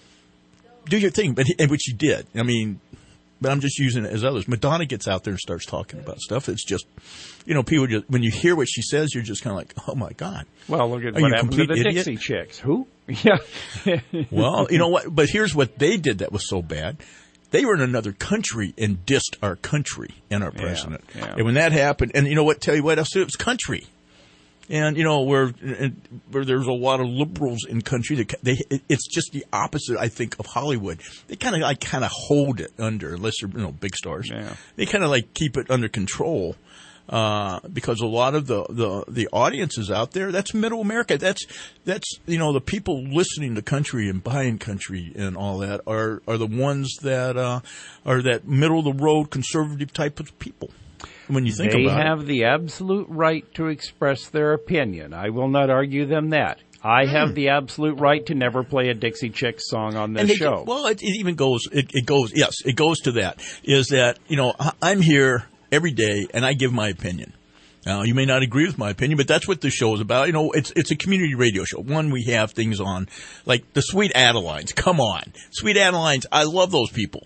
do your thing, which he did. I mean, but I'm just using it as others. Madonna gets out there and starts talking about stuff. It's just, people just, when you hear what she says, you're just kind of like, oh my God. Well, look at what happened to the idiot? Dixie Chicks. Who? Yeah. Well, you know what? But here's what they did that was so bad. They were in another country and dissed our country and our president. Yeah. And when that happened, and you know what? Tell you what else? It was country. And where there's a lot of liberals in country, it's just the opposite, I think, of Hollywood. They kind of hold it under, unless they're big stars. Yeah. They kind of keep it under control because a lot of the audiences out there, that's middle America. That's the people listening to country and buying country and all that are the ones that are that middle of the road conservative type of people. When you think about it, they have the absolute right to express their opinion. I will not argue them that. I have the absolute right to never play a Dixie Chicks song on this show. Well, it even goes. It goes. Yes, it goes to that. Is that I'm here every day and I give my opinion. Now, you may not agree with my opinion, but that's what the show is about. It's a community radio show. One, we have things on like the Sweet Adelines. Come on, Sweet Adelines. I love those people.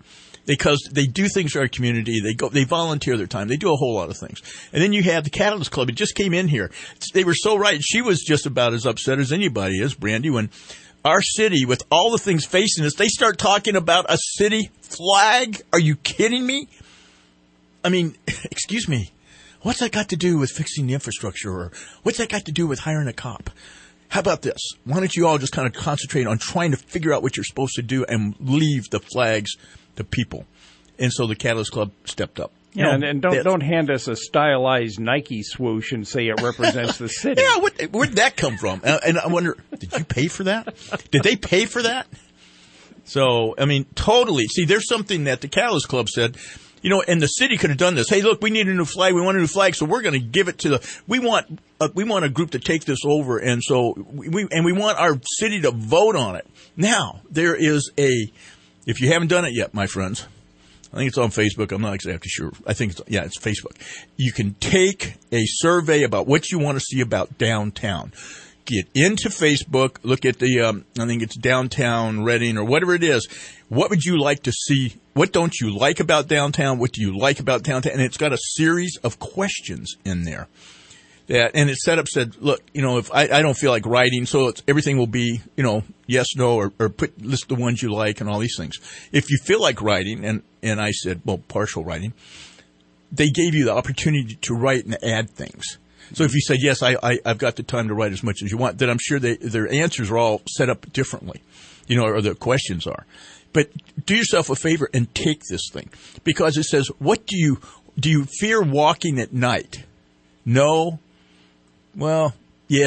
because they do things for our community. They volunteer their time. They do a whole lot of things. And then you have the Catalyst Club. It just came in here. They were so right. She was just about as upset as anybody is, Brandy, when our city, with all the things facing us, they start talking about a city flag. Are you kidding me? I mean, excuse me. What's that got to do with fixing the infrastructure? Or what's that got to do with hiring a cop? How about this? Why don't you all just kind of concentrate on trying to figure out what you're supposed to do and leave the flags to people? And so the Catalyst Club stepped up. Yeah, and don't hand us a stylized Nike swoosh and say it represents the city. Yeah, where'd that come from? And I wonder, did you pay for that? Did they pay for that? So, I mean, totally. See, there's something that the Catalyst Club said, and the city could have done this. Hey, look, we need a new flag. We want a new flag, so we're going to give it to we want a group to take this over, and so we want our city to vote on it. Now, there is if you haven't done it yet, my friends, I think it's on Facebook. I'm not exactly sure. I think it's Facebook. You can take a survey about what you want to see about downtown. Get into Facebook, look at I think it's Downtown Reading or whatever it is. What would you like to see? What don't you like about downtown? What do you like about downtown? And it's got a series of questions in there. And it said, look, if I don't feel like writing, so everything will be, yes, no, or list the ones you like and all these things. If you feel like writing, and I said, well, partial writing, they gave you the opportunity to write and add things. So if you said, yes, I've got the time to write as much as you want, then I'm sure their answers are all set up differently, or the questions are. But do yourself a favor and take this thing, because it says, what do you fear walking at night? No. Well, yes,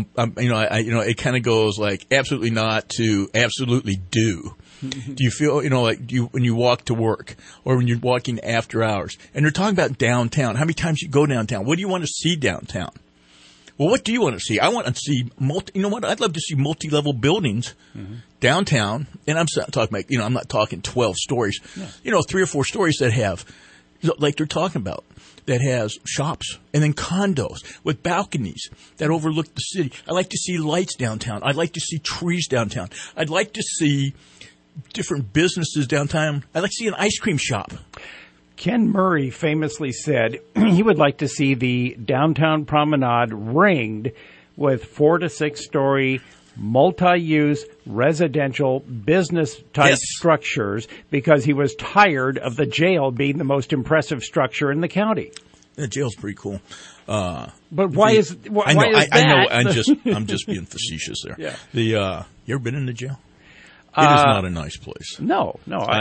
it kind of goes like absolutely not to absolutely do. Do you feel, when you walk to work or when you're walking after hours? And they're talking about downtown. How many times you go downtown? What do you want to see downtown? Well, what do you want to see? I want to see I'd love to see multi-level buildings downtown. And I'm talking about, I'm not talking 12 stories. Yeah. 3 or 4 stories that have, like they're talking about, that has shops and then condos with balconies that overlook the city. I'd like to see lights downtown. I'd like to see trees downtown. I'd like to see different businesses downtown. I'd like to see an ice cream shop. Ken Murray famously said he would like to see the downtown promenade ringed with 4 to 6 story multi-use residential business type structures, because he was tired of the jail being the most impressive structure in the county. The jail's pretty cool. But why is that? I know. I'm just being facetious there. Yeah. You ever been in the jail? It is not a nice place. No.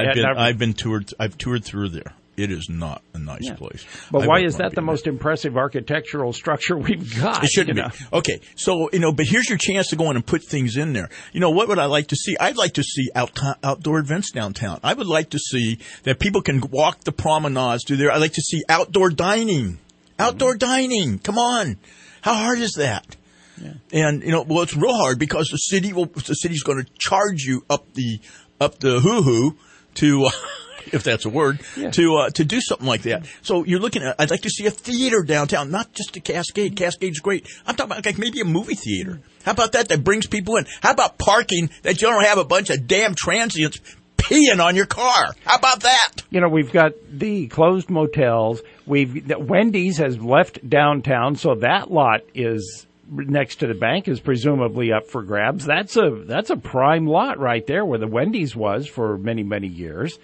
I've toured through there. It is not a nice place. But why is that the most impressive architectural structure we've got? It shouldn't be. Okay, so, but here's your chance to go in and put things in there. What would I like to see? I'd like to see outdoor events downtown. I would like to see that people can walk the promenades through there. I'd like to see outdoor dining. Outdoor dining. Come on. How hard is that? Yeah. And, it's real hard because the city's going to charge you up the hoo-hoo to, if that's a word, to do something like that. So you're looking at, I'd like to see a theater downtown, not just a Cascade. Cascade's great. I'm talking about like maybe a movie theater. How about that brings people in? How about parking that you don't have a bunch of damn transients peeing on your car? How about that? We've got the closed motels. Wendy's has left downtown, so that lot is next to the bank is presumably up for grabs. That's a prime lot right there where the Wendy's was for many, many years.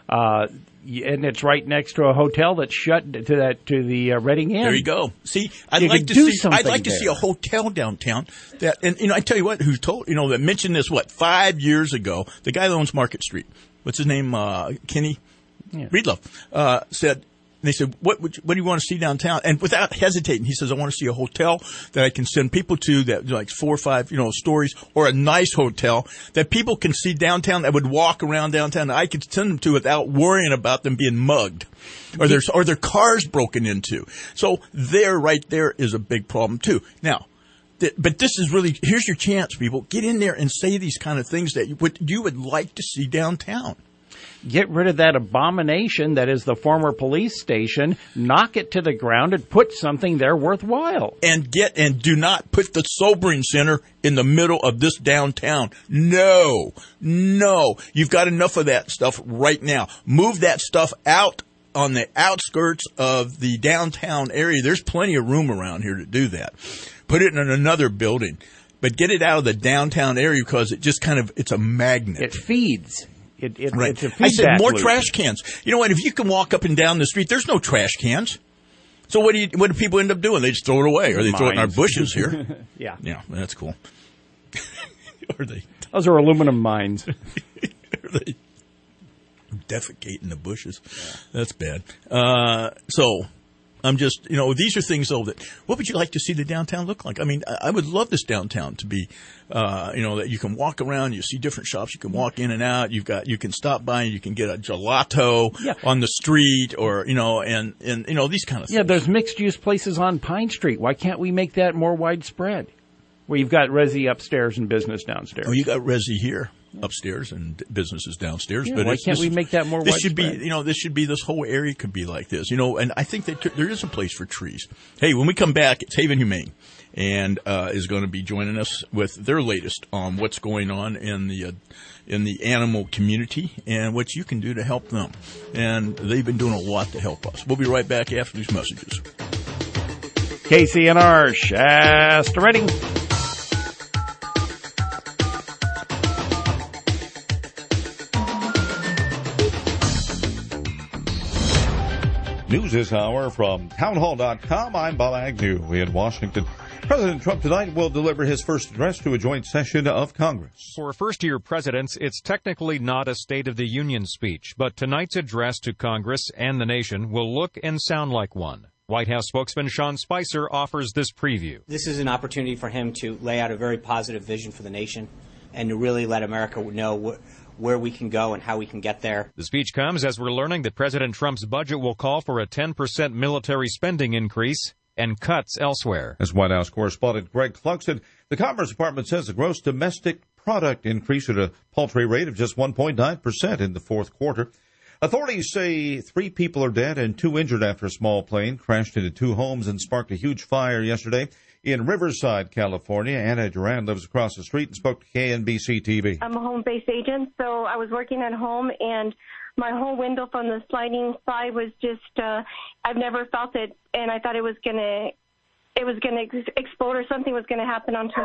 And it's right next to a hotel that's shut to the Reading Inn. There you go. See, I'd like to see a hotel downtown that, and I tell you what, that mentioned this 5 years ago. The guy that owns Market Street, what's his name? Kenny Breedlove, said. They said, what do you want to see downtown? And without hesitating, he says, I want to see a hotel that I can send people to that like 4 or 5, stories, or a nice hotel that people can see downtown that would walk around downtown that I could send them to without worrying about them being mugged or their cars broken into. So right there is a big problem too. Now, but this is really, here's your chance, people. Get in there and say these kind of things that you would like to see downtown. Get rid of that abomination that is the former police station, knock it to the ground, and put something there worthwhile. And do not put the sobering center in the middle of this downtown. No. You've got enough of that stuff right now. Move that stuff out on the outskirts of the downtown area. There's plenty of room around here to do that. Put it in another building. But get it out of the downtown area because it just it's a magnet. It feeds. Right. It's a feedback I said more loop. trash cans. You know what? If you can walk up and down the street, there's no trash cans. So what do people end up doing? They just throw it away, or they throw it in our bushes here. Yeah, that's cool. Those are aluminum mines. They defecate in the bushes. Yeah. That's bad. So I'm just, these are things, though, that what would you like to see the downtown look like? I mean, I would love this downtown to be, that you can walk around, you see different shops, you can walk in and out, you can stop by and you can get a gelato on the street or, and these kind of things. Yeah, there's mixed-use places on Pine Street. Why can't we make that more widespread? Where you've got resi upstairs and business downstairs. Oh, you got resi here. Upstairs and businesses downstairs. Yeah, but why can't we make that more widespread? This whole area could be like this, and I think that there is a place for trees. Hey, when we come back, it's Haven Humane and is going to be joining us with their latest on what's going on in the animal community and what you can do to help them. And they've been doing a lot to help us. We'll be right back after these messages. KCNR, Shasta Redding. News this hour from townhall.com. I'm Bob Agnew in Washington. President Trump tonight will deliver his first address to a joint session of Congress. For first-year presidents, it's technically not a State of the Union speech, but tonight's address to Congress and the nation will look and sound like one. White House spokesman Sean Spicer offers this preview. This is an opportunity for him to lay out a very positive vision for the nation and to really let America know where we can go and how we can get there. The speech comes as we're learning that President Trump's budget will call for a 10% military spending increase and cuts elsewhere. As White House correspondent Greg Clugston, the Commerce Department says the gross domestic product increased at a paltry rate of just 1.9% in the fourth quarter. Authorities say 3 people are dead and 2 injured after a small plane crashed into 2 homes and sparked a huge fire yesterday in Riverside, California. Anna Duran lives across the street and spoke to KNBC-TV. I'm a home-based agent, so I was working at home, and my whole window from the sliding side was just, I've never felt it, and I thought it was going to explode or something was going to happen onto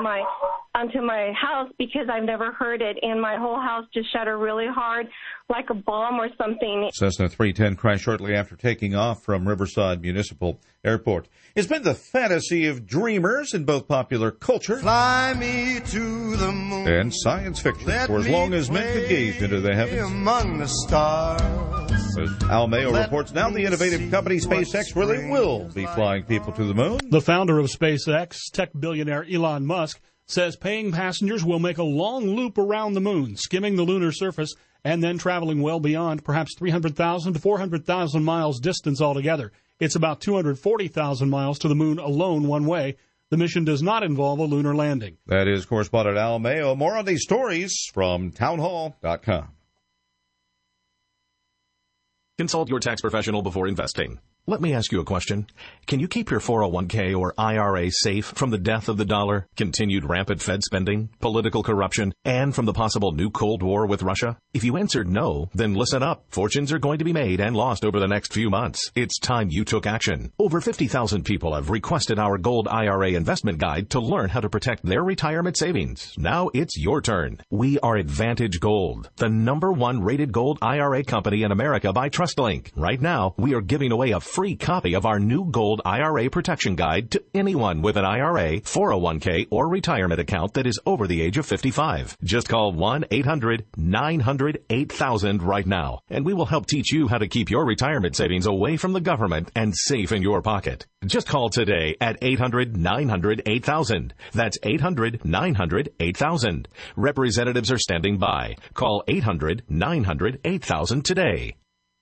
my house because I've never heard it, and my whole house just shattered really hard like a bomb or something. Cessna 310 crashed shortly after taking off from Riverside Municipal Airport. It's been the fantasy of dreamers in both popular culture Fly me to the moon and science fiction for as long as men could gaze into the heavens. Among the stars. As Al Mayo reports, now the innovative company SpaceX really will be flying people to the moon. The founder of SpaceX, tech billionaire Elon Musk, says paying passengers will make a long loop around the moon, skimming the lunar surface and then traveling well beyond perhaps 300,000 to 400,000 miles distance altogether. It's about 240,000 miles to the moon alone one way. The mission does not involve a lunar landing. That is correspondent Al Mayo. More on these stories from townhall.com. Consult your tax professional before investing. Let me ask you a question. Can you keep your 401k or IRA safe from the death of the dollar, continued rampant Fed spending, political corruption, and from the possible new Cold War with Russia? If you answered no, then listen up. Fortunes are going to be made and lost over the next few months. It's time you took action. Over 50,000 people have requested our Gold IRA investment guide to learn how to protect their retirement savings. Now it's your turn. We are Advantage Gold, the #1 rated gold IRA company in America by TrustLink. Right now, we are giving away a free copy of our new Gold IRA Protection Guide to anyone with an IRA, 401k, or retirement account that is over the age of 55. Just call 1-800-900-8000 right now, and we will help teach you how to keep your retirement savings away from the government and safe in your pocket. Just call today at 800-900-8000. That's 800-900-8000. Representatives are standing by. Call 800-900-8000 today.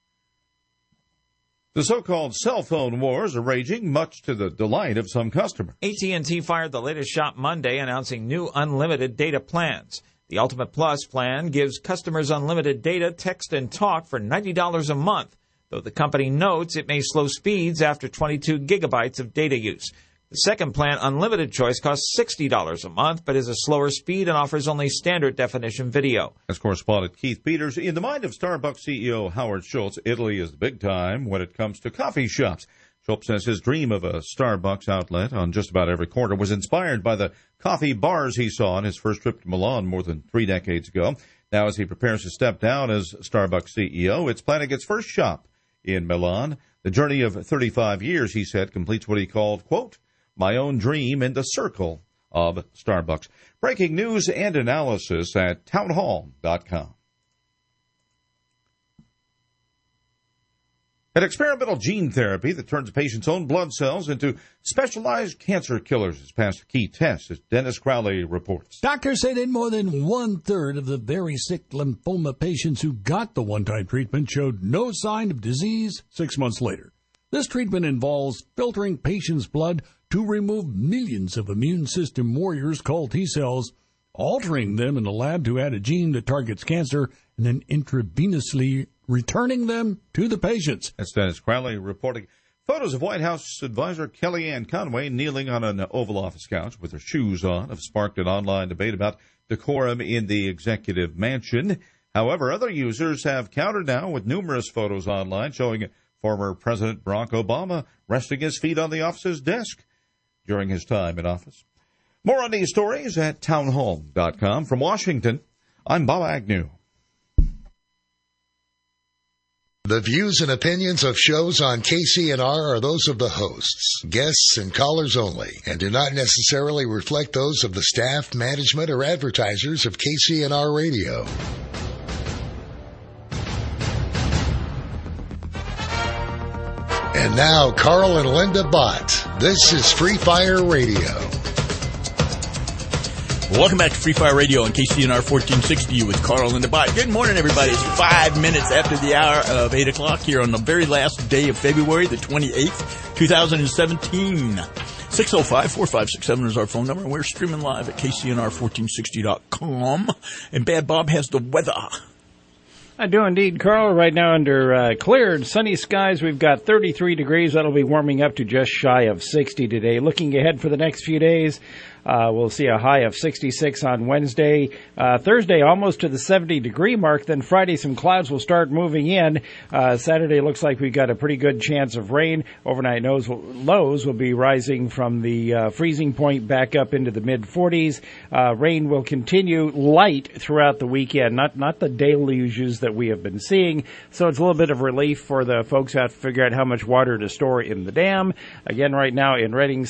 The so-called cell phone wars are raging, much to the delight of some customers. AT&T fired the latest shot Monday, announcing new unlimited data plans. The Ultimate Plus plan gives customers unlimited data, text, and talk for $90 a month, though the company notes it may slow speeds after 22 gigabytes of data use. The second plan, Unlimited Choice, costs $60 a month, but is a slower speed and offers only standard definition video. As correspondent Keith Peters, in the mind of Starbucks CEO Howard Schultz, Italy is the big time when it comes to coffee shops. Schultz says his dream of a Starbucks outlet on just about every corner was inspired by the coffee bars he saw on his first trip to Milan more than 3 decades ago. Now, as he prepares to step down as Starbucks CEO, it's planning its first shop in Milan. The journey of 35 years, he said, completes what he called, quote, my own dream in the circle of Starbucks. Breaking news and analysis at townhall.com. An experimental gene therapy that turns a patient's own blood cells into specialized cancer killers has passed a key test, as Dennis Crowley reports. Doctors say that more than 1/3 of the very sick lymphoma patients who got the one-time treatment showed no sign of disease 6 months later. This treatment involves filtering patients' blood to remove millions of immune system warriors called T cells, altering them in the lab to add a gene that targets cancer, and then intravenously returning them to the patients. That's Dennis Crowley reporting. Photos of White House advisor Kellyanne Conway kneeling on an Oval Office couch with her shoes on have sparked an online debate about decorum in the executive mansion. However, other users have countered now with numerous photos online showing former President Barack Obama resting his feet on the office's desk during his time in office. More on these stories at townhall.com. From Washington, I'm Bob Agnew. The views and opinions of shows on KCNR are those of the hosts, guests, and callers only, and do not necessarily reflect those of the staff, management, or advertisers of KCNR Radio. And now, Carl and Linda Bott. This is Free Fire Radio. Welcome back to Free Fire Radio on KCNR 1460 with Carl and the Bot. Good morning, everybody. It's 5 minutes after the hour of 8 o'clock here on the very last day of February, the 28th, 2017. 605-4567 is our phone number. We're streaming live at KCNR1460.com. And Bad Bob has the weather. I do indeed, Carl. Right now under cleared, sunny skies, we've got 33 degrees. That'll be warming up to just shy of 60 today. Looking ahead for the next few days, we'll see a high of 66 on Wednesday. Thursday, almost to the 70-degree mark. Then Friday, some clouds will start moving in. Saturday looks like we've got a pretty good chance of rain. Overnight lows will be rising from the freezing point back up into the mid-40s. Rain will continue light throughout the weekend, not the deluges that we have been seeing. So it's a little bit of relief for the folks who have to figure out how much water to store in the dam. Again, right now in Reading,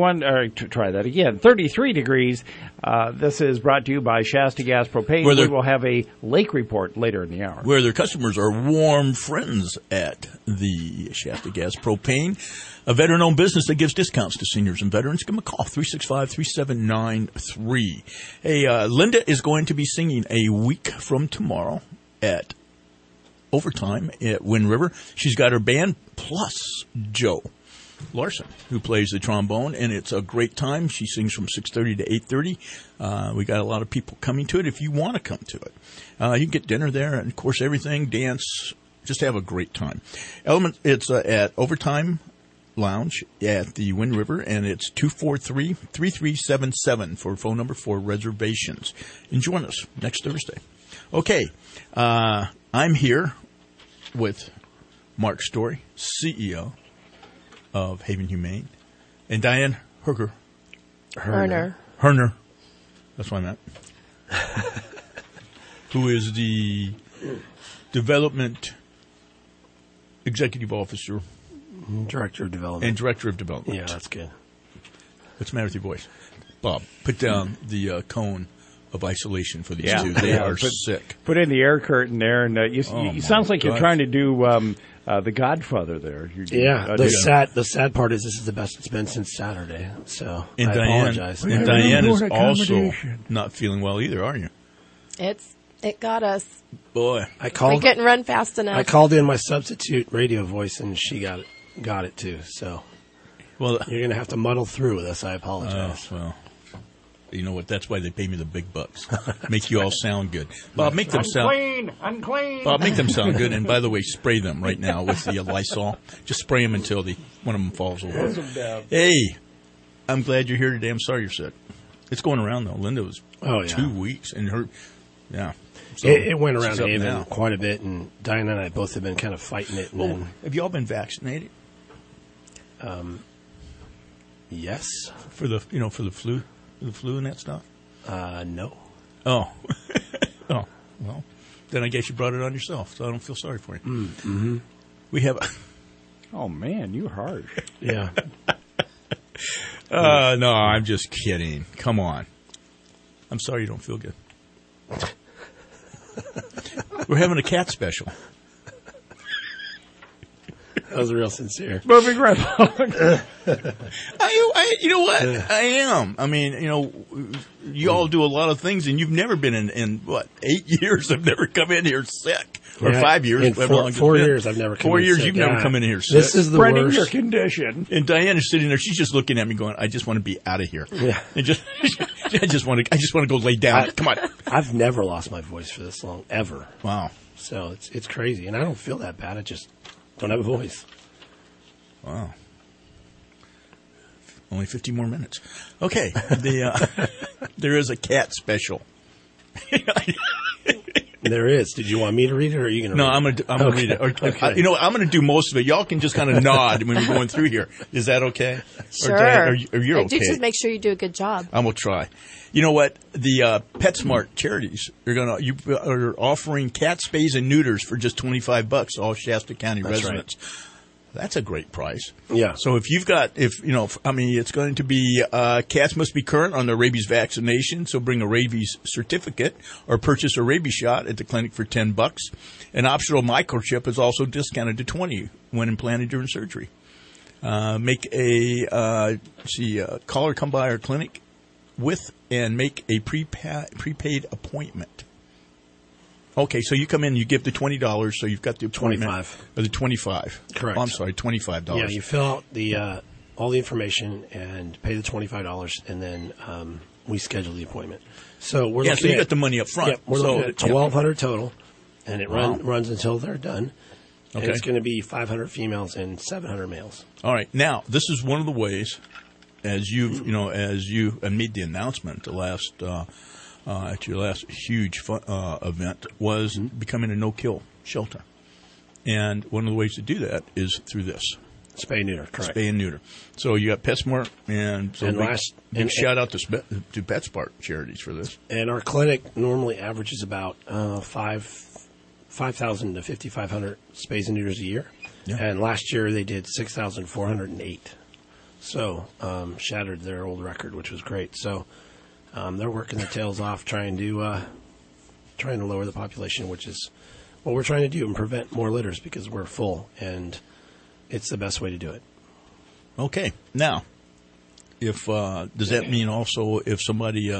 33 degrees. This is brought to you by Shasta Gas Propane. We will have a lake report later in the hour. Where their customers are warm friends at the Shasta Gas Propane, a veteran-owned business that gives discounts to seniors and veterans. Give them a call, 365-3793. Hey, Linda is going to be singing a week from tomorrow at Overtime at Wind River. She's got her band plus Joe Larson, who plays the trombone, and it's a great time. She sings from 6:30 to 8:30. We got a lot of people coming to it. If you want to come to it, you can get dinner there, and of course everything, dance, just have a great time. It's at Overtime Lounge at the Wind River, and it's 243-3377 for phone number for reservations. And join us next Thursday. Okay, I'm here with Mark Story, CEO of Haven Humane, and Diane Herner. That's what I meant. Who is the Development Executive Officer. Director of Development. And Director of Development. Yeah, that's good. What's the matter with your voice? Bob, put down the cone of isolation for these two. They are sick. Put in the air curtain there, and you sounds like you're trying to do The Godfather there. The sad part is this is the best it's been since Saturday, so I apologize. And Diane is also not feeling well either, are you? It got us. Boy. We couldn't run fast enough. I called in my substitute radio voice, and she got it too, so you're going to have to muddle through with us. I apologize. You know what? That's why they pay me the big bucks. Make you all sound good. Bob, make them sound unclean. Bob, make them sound good. And by the way, spray them right now with the Lysol. Just spray them until one of them falls over. Hey, I'm glad you're here today. I'm sorry you're sick. It's going around though. Linda was 2 weeks and her, yeah. So it went around Haven quite a bit, and Diana and I both have been kind of fighting it. And then, have you all been vaccinated? Yes. For the flu, and that stuff. No. Oh. Oh. Well, then I guess you brought it on yourself, so I don't feel sorry for you. Mm-hmm. We have. Oh man, you're harsh. Yeah. No, I'm just kidding. Come on. I'm sorry you don't feel good. We're having a cat special. That was real sincere. Perfect Grandpa. You know what? I am. I mean, you all do a lot of things, and you've never been in what, 8 years? I've never come in here sick. Or 5 years. In 4 years, I've never come in 4 years, sick. you've never come in here sick. This is the worst. Your condition. And Diana's sitting there. She's just looking at me, going, "I just want to be out of here." Yeah. And I just want to go lay down. Come on. I've never lost my voice for this long, ever. Wow. So it's crazy, and I don't feel that bad. I just don't have a voice. Wow. Only 50 more minutes. Okay. There is a cat special. There is. Did you want me to read it, or are you going to read it? No, I'm going to read it. Okay. I'm going to do most of it. Y'all can just kind of nod when we're going through here. Is that okay? Sure. Or Diane, or you're okay? Just make sure you do a good job. I'm going to try. You know what? The PetSmart charities are offering cat spays and neuters for just $25, all Shasta County residents. Right. That's a great price. Yeah. So if you've got, it's going to be, cats must be current on their rabies vaccination. So bring a rabies certificate or purchase a rabies shot at the clinic for $10. An optional microchip is also discounted to $20 when implanted during surgery. Make a call or come by our clinic and make a prepaid appointment. Okay, so you come in, you give the $20, so you've got the appointment. $25. Or the $25. Correct. Oh, I'm sorry, $25. Yeah, you fill out the all the information and pay the $25, and then we schedule the appointment. So we're looking so you got the money up front. Yeah, we're looking at $1,200 total, and it runs until they're done. And it's going to be 500 females and 700 males. All right. Now, this is one of the ways, as you made the announcement the last at your last huge event, was becoming a no-kill shelter. And one of the ways to do that is through this. Spay and neuter, correct. Spay and neuter. So you got PetSmart, and so big shout out to PetSmart charities for this. And our clinic normally averages about 5,000 to 5,500 spays and neuters a year. Yeah. And last year they did 6,408. So shattered their old record, which was great. So they're working their tails off trying to lower the population, which is what we're trying to do, and prevent more litters because we're full, and it's the best way to do it. Okay. Now, if does that mean also if somebody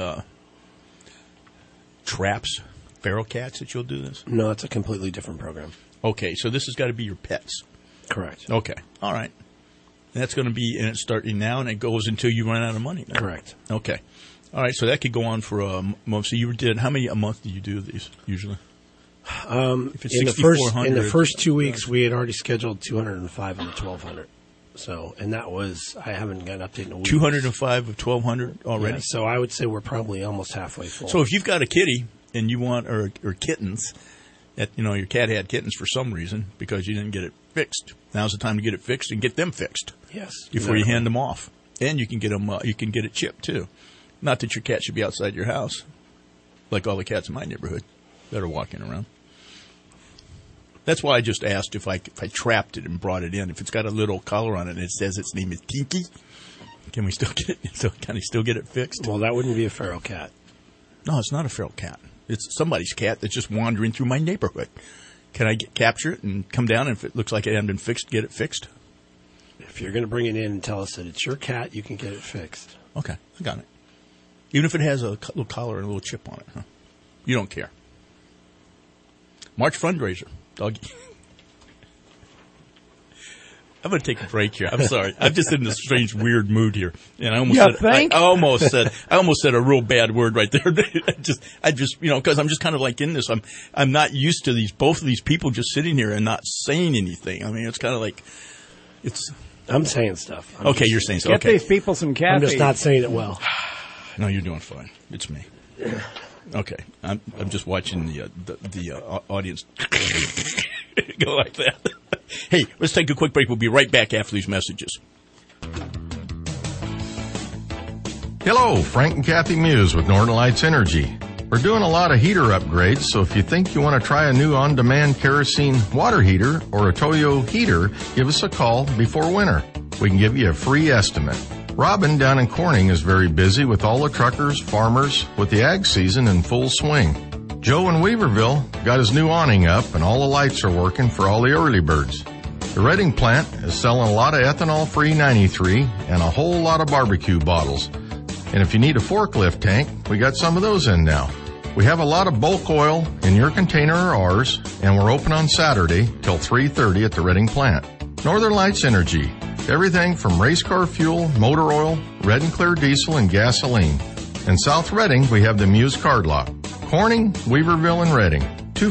traps feral cats that you'll do this? No, it's a completely different program. Okay, so this has got to be your pets. Correct. Okay. All right. And that's going to be, and it's starting now, and it goes until you run out of money. Now. Correct. Okay. All right, so that could go on for a month. So you did, how many a month do you do these usually? If it's in the first 2 weeks, we had already scheduled 205 of the 1,200. So, and that was, I haven't got an update in a week. 205 of 1,200 already? Yeah, so I would say we're probably almost halfway full. So if you've got a kitty and you want, or kittens, your cat had kittens for some reason because you didn't get it fixed. Now's the time to get it fixed and get them fixed. Yes. Before you hand them off. And you can get them, you can get it chipped too. Not that your cat should be outside your house, like all the cats in my neighborhood that are walking around. That's why I just asked if I trapped it and brought it in. If it's got a little collar on it and it says its name is Tinky, can we still get it? So can I still get it fixed? Well, that wouldn't be a feral cat. No, it's not a feral cat. It's somebody's cat that's just wandering through my neighborhood. Can I capture it and come down, and if it looks like it hasn't been fixed, get it fixed? If you're going to bring it in and tell us that it's your cat, you can get it fixed. Okay, I got it. Even if it has a little collar and a little chip on it, huh? You don't care. March fundraiser, doggy. I'm going to take a break here. I'm sorry. I'm just in this strange, weird mood here, and I almost I almost said a real bad word right there. I just because I'm just kind of like in this. I'm not used to both of these people just sitting here and not saying anything. I mean, it's kind of like I'm saying stuff. You're saying stuff. Get these people some caffeine. I'm just not saying it well. No, you're doing fine. It's me. Okay, I'm just watching the audience go like that. Hey, let's take a quick break. We'll be right back after these messages. Hello, Frank and Kathy Muse with Northern Lights Energy. We're doing a lot of heater upgrades, so if you think you want to try a new on-demand kerosene water heater or a Toyo heater, give us a call before winter. We can give you a free estimate. Robin down in Corning is very busy with all the truckers, farmers, with the ag season in full swing. Joe in Weaverville got his new awning up and all the lights are working for all the early birds. The Redding plant is selling a lot of ethanol-free 93 and a whole lot of barbecue bottles. And if you need a forklift tank, we got some of those in now. We have a lot of bulk oil in your container or ours, and we're open on Saturday till 3:30 at the Redding plant. Northern Lights Energy. Everything from race car fuel, motor oil, Red and Clear diesel, and gasoline. In South Redding, we have the Muse Card Lock. Corning, Weaverville, and Redding.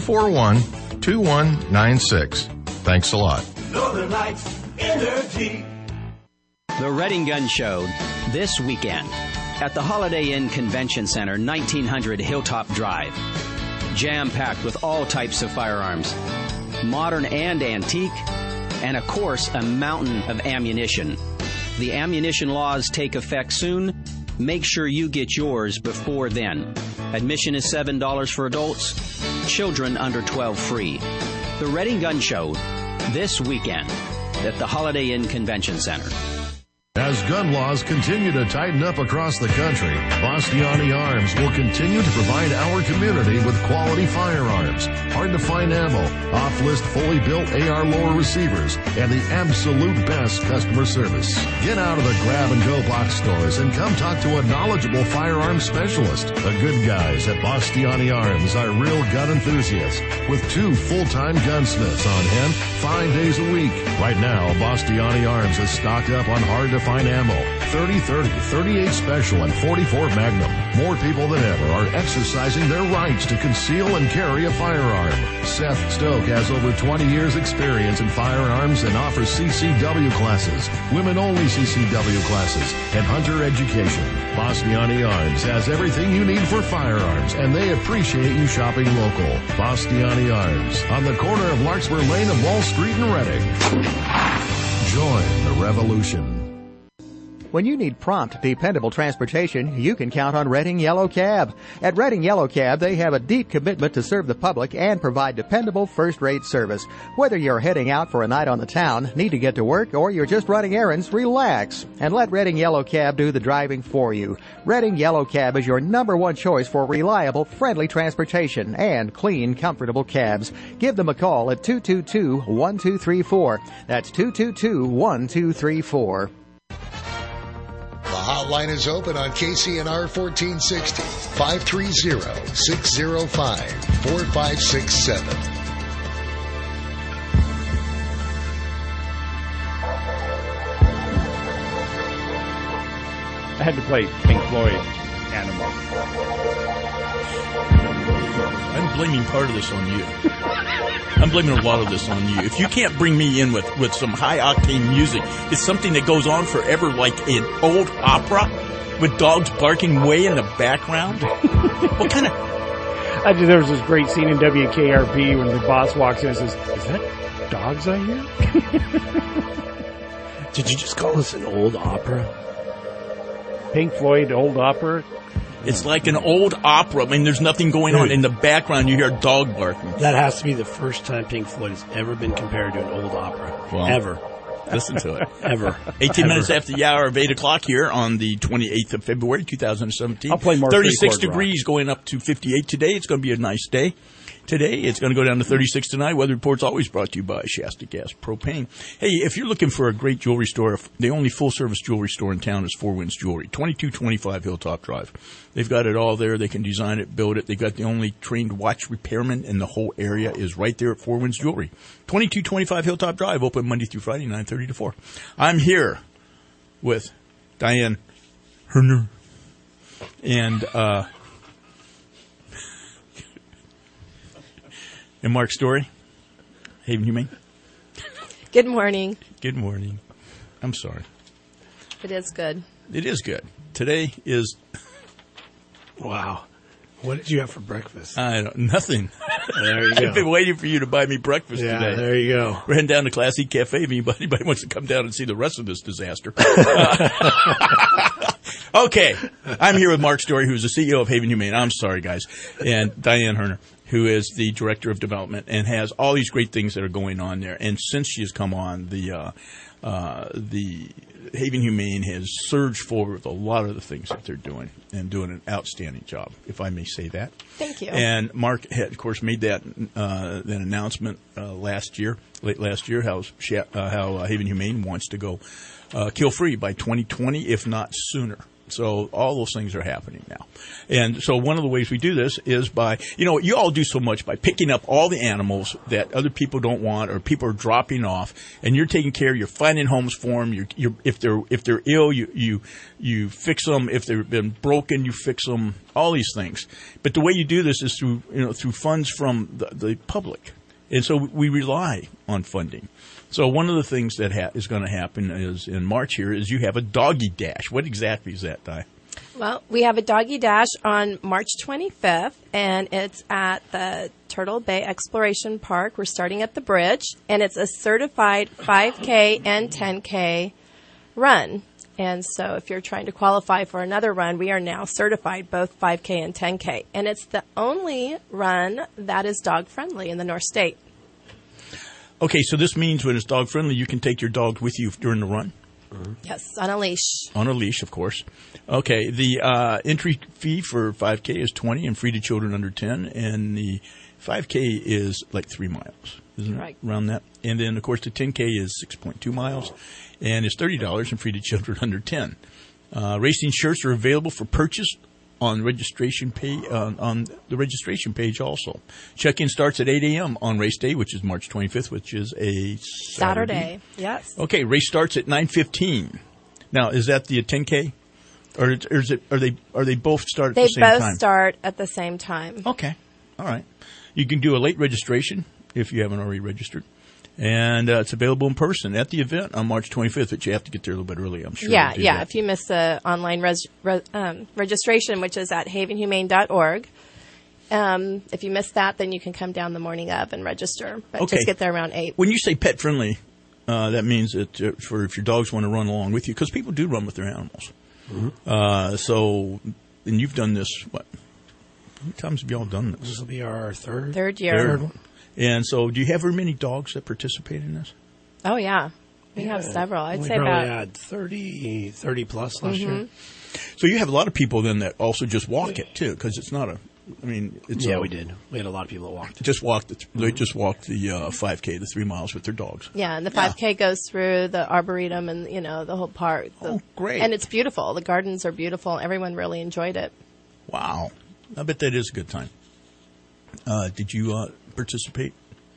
241-2196. Thanks a lot. Northern Lights Energy. The Redding Gun Show this weekend at the Holiday Inn Convention Center, 1900 Hilltop Drive. Jam-packed with all types of firearms, modern and antique, and, of course, a mountain of ammunition. The ammunition laws take effect soon. Make sure you get yours before then. Admission is $7 for adults, children under 12 free. The Redding Gun Show this weekend at the Holiday Inn Convention Center. As gun laws continue to tighten up across the country, Bastiani Arms will continue to provide our community with quality firearms, hard-to-find ammo, off-list fully built AR lower receivers, and the absolute best customer service. Get out of the grab-and-go box stores and come talk to a knowledgeable firearms specialist. The good guys at Bastiani Arms are real gun enthusiasts with 2 full-time gunsmiths on hand 5 days a week. Right now, Bastiani Arms is stocked up on hard-to-find ammo, 30-30, 38 Special, and 44 Magnum. More people than ever are exercising their rights to conceal and carry a firearm. Seth Stoke has over 20 years experience in firearms and offers CCW classes, women-only CCW classes, and hunter education. Bastiani Arms has everything you need for firearms, and they appreciate you shopping local. Bastiani Arms, on the corner of Larkspur Lane and Wall Street in Redding. Join the revolution. When you need prompt, dependable transportation, you can count on Redding Yellow Cab. At Redding Yellow Cab, they have a deep commitment to serve the public and provide dependable first-rate service. Whether you're heading out for a night on the town, need to get to work, or you're just running errands, relax and let Redding Yellow Cab do the driving for you. Redding Yellow Cab is your #1 choice for reliable, friendly transportation and clean, comfortable cabs. Give them a call at 222-1234. That's 222-1234. The hotline is open on KCNR 1460, 530-605-4567. I had to play Pink Floyd Animal. I'm blaming part of this on you. I'm blaming a lot of this on you. If you can't bring me in with some high-octane music, it's something that goes on forever like an old opera with dogs barking way in the background. What kind of... There was this great scene in WKRP when the boss walks in and says, "Is that dogs I hear?" Did you just call this an old opera? Pink Floyd old opera? It's like an old opera. I mean, there's nothing going on. In the background, you hear a dog barking. That has to be the first time Pink Floyd has ever been compared to an old opera. Well, ever. Listen to it. Ever. 18 minutes after the hour of 8 o'clock here on the 28th of February, 2017. I'll play more 36 3-chord degrees rock. going up to 58 today. It's going to be a nice day. today. It's going to go down to 36 tonight. Weather report's always brought to you by Shasta Gas Propane. Hey, if you're looking for a great jewelry store, the only full-service jewelry store in town is Four Winds Jewelry, 2225 Hilltop Drive. They've got it all there. They can design it, build it. They've got the only trained watch repairman in the whole area is right there at Four Winds Jewelry, 2225 Hilltop Drive, open Monday through Friday, 9:30 to 4. I'm here with Diane Herner and Mark Story, Haven Humane. Good morning. Good morning. I'm sorry. It is good. It is good. Today is... Wow. What did you have for breakfast? Nothing. There you go. I've been waiting for you to buy me breakfast today. Yeah, there you go. We're heading down to Classic Cafe if anybody wants to come down and see the rest of this disaster. Okay. I'm here with Mark Story, who's the CEO of Haven Humane. I'm sorry, guys. And Diane Herner, who is the Director of Development and has all these great things that are going on there. And since she has come on, the Haven Humane has surged forward with a lot of the things that they're doing and doing an outstanding job, if I may say that. Thank you. And Mark had, of course, made that announcement late last year, how Haven Humane wants to go kill-free by 2020, if not sooner. So all those things are happening now. And so one of the ways we do this is by, you all do so much by picking up all the animals that other people don't want or people are dropping off, and you're taking care, you're finding homes for them. If they're ill, you fix them. If they've been broken, you fix them, all these things. But the way you do this is through funds from the public. And so we rely on funding. So one of the things that is going to happen is in March here is you have a doggy dash. What exactly is that, Di? Well, we have a doggy dash on March 25th, and it's at the Turtle Bay Exploration Park. We're starting at the bridge, and it's a certified 5K and 10K run. And so if you're trying to qualify for another run, we are now certified both 5K and 10K. And it's the only run that is dog-friendly in the North State. Okay, so this means when it's dog-friendly, you can take your dog with you during the run? Mm-hmm. Yes, on a leash. On a leash, of course. Okay, the entry fee for 5K is $20 and free to children under 10, and the 5K is like 3 miles, isn't it? Right. Around that. And then, of course, the 10K is 6.2 miles, and it's $30 and free to children under 10. Racing shirts are available for purchase on registration page on the registration page also. Check-in starts at 8 a.m. on race day, which is March 25th, which is a Saturday. Yes. Okay, race starts at 9:15. Now, is that the 10K, or is it? Are they both start at the same time? They both start at the same time. Okay, all right. You can do a late registration if you haven't already registered. And it's available in person at the event on March 25th, but you have to get there a little bit early, I'm sure. Yeah. If you miss the online registration, which is at havenhumane.org, if you miss that, then you can come down the morning of and register. But just get there around 8. When you say pet-friendly, that means that if your dogs want to run along with you, because people do run with their animals. Mm-hmm. And you've done this, what? How many times have you all done this? This will be our third year. Third one. And so do you have very many dogs that participate in this? Oh, yeah. We have several. I'd say about... We had 30 plus last year. So you have a lot of people then that also just walk it, too, because it's not we did. We had a lot of people that walked. They just walked the 5K, the 3 miles with their dogs. Yeah, and the 5K goes through the Arboretum and, the whole park. Great. And it's beautiful. The gardens are beautiful. Everyone really enjoyed it. Wow. I bet that is a good time. Did you participate?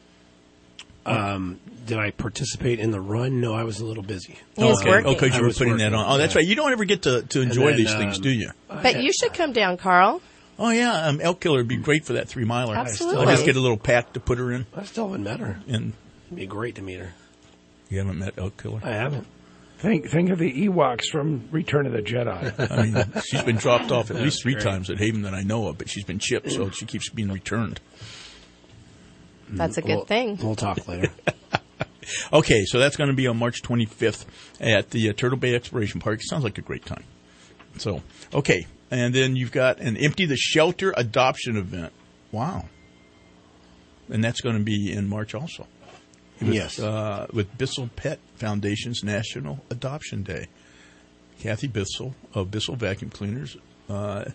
Did I participate in the run? No, I was a little busy. Working. Oh, because you were putting that on. Oh, that's right. You don't ever get to enjoy these things, do you? But you should come down, Carl. Oh, yeah. Elk Killer would be great for that 3 miler. Absolutely. I'll just get a little pack to put her in. I still haven't met her. And it'd be great to meet her. You haven't met Elk Killer? I haven't. Think of the Ewoks from Return of the Jedi. I mean, she's been dropped off at least 3 times at Haven that I know of, but she's been chipped, so she keeps being returned. That's a good thing. We'll talk later. Okay, so that's going to be on March 25th at the Turtle Bay Exploration Park. It sounds like a great time. So, okay. And then you've got an Empty the Shelter adoption event. Wow. And that's going to be in March also. Yes. With Bissell Pet Foundation's National Adoption Day. Kathy Bissell of Bissell Vacuum Cleaners. Her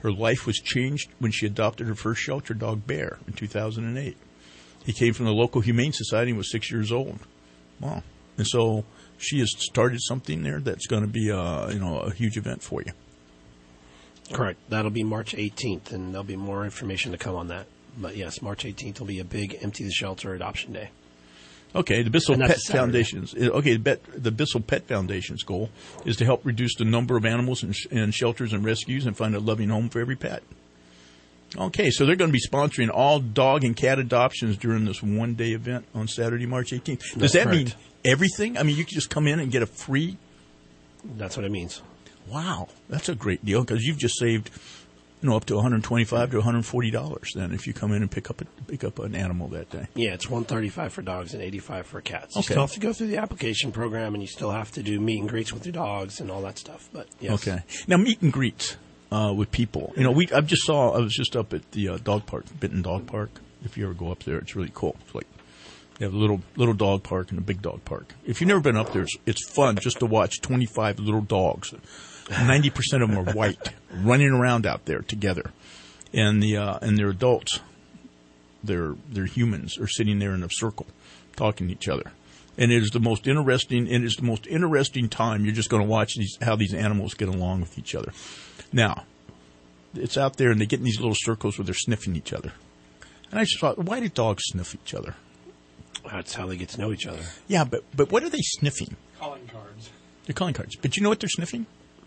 Her life was changed when she adopted her first shelter dog, Bear, in 2008. He came from the local Humane Society and was 6 years old. Wow. And so she has started something there that's going to be a huge event for you. Correct. That'll be March 18th, and there'll be more information to come on that. But yes, March 18th will be a big Empty the Shelter Adoption Day. Okay, the Bissell Pet Foundation's the Bissell Pet Foundation's goal is to help reduce the number of animals in shelters and rescues and find a loving home for every pet. Okay, so they're going to be sponsoring all dog and cat adoptions during this one-day event on Saturday, March 18th. Does that mean everything? I mean, you can just come in and get a free? That's what it means. Wow, that's a great deal because you've just saved, up to $125 to $140 then if you come in and pick up an animal that day. Yeah, it's $135 for dogs and $85 for cats. You Okay. still have to go through the application program, and you still have to do meet and greets with your dogs and all that stuff. But yes. Okay. Now, meet and greets with people. I was just up at the dog park, Benton Dog Park. If you ever go up there, it's really cool. It's like you have a little dog park and a big dog park. If you've never been up there, it's fun just to watch 25 little dogs. 90% of them are white, running around out there together, and they're adults. They're humans are sitting there in a circle, talking to each other, and it is the most interesting time. You're just going to watch how these animals get along with each other. Now, it's out there, and they get in these little circles where they're sniffing each other. And I just thought, why do dogs sniff each other? That's how they get to know each other. Yeah, but what are they sniffing? Calling cards. They're calling cards. But you know what they're sniffing?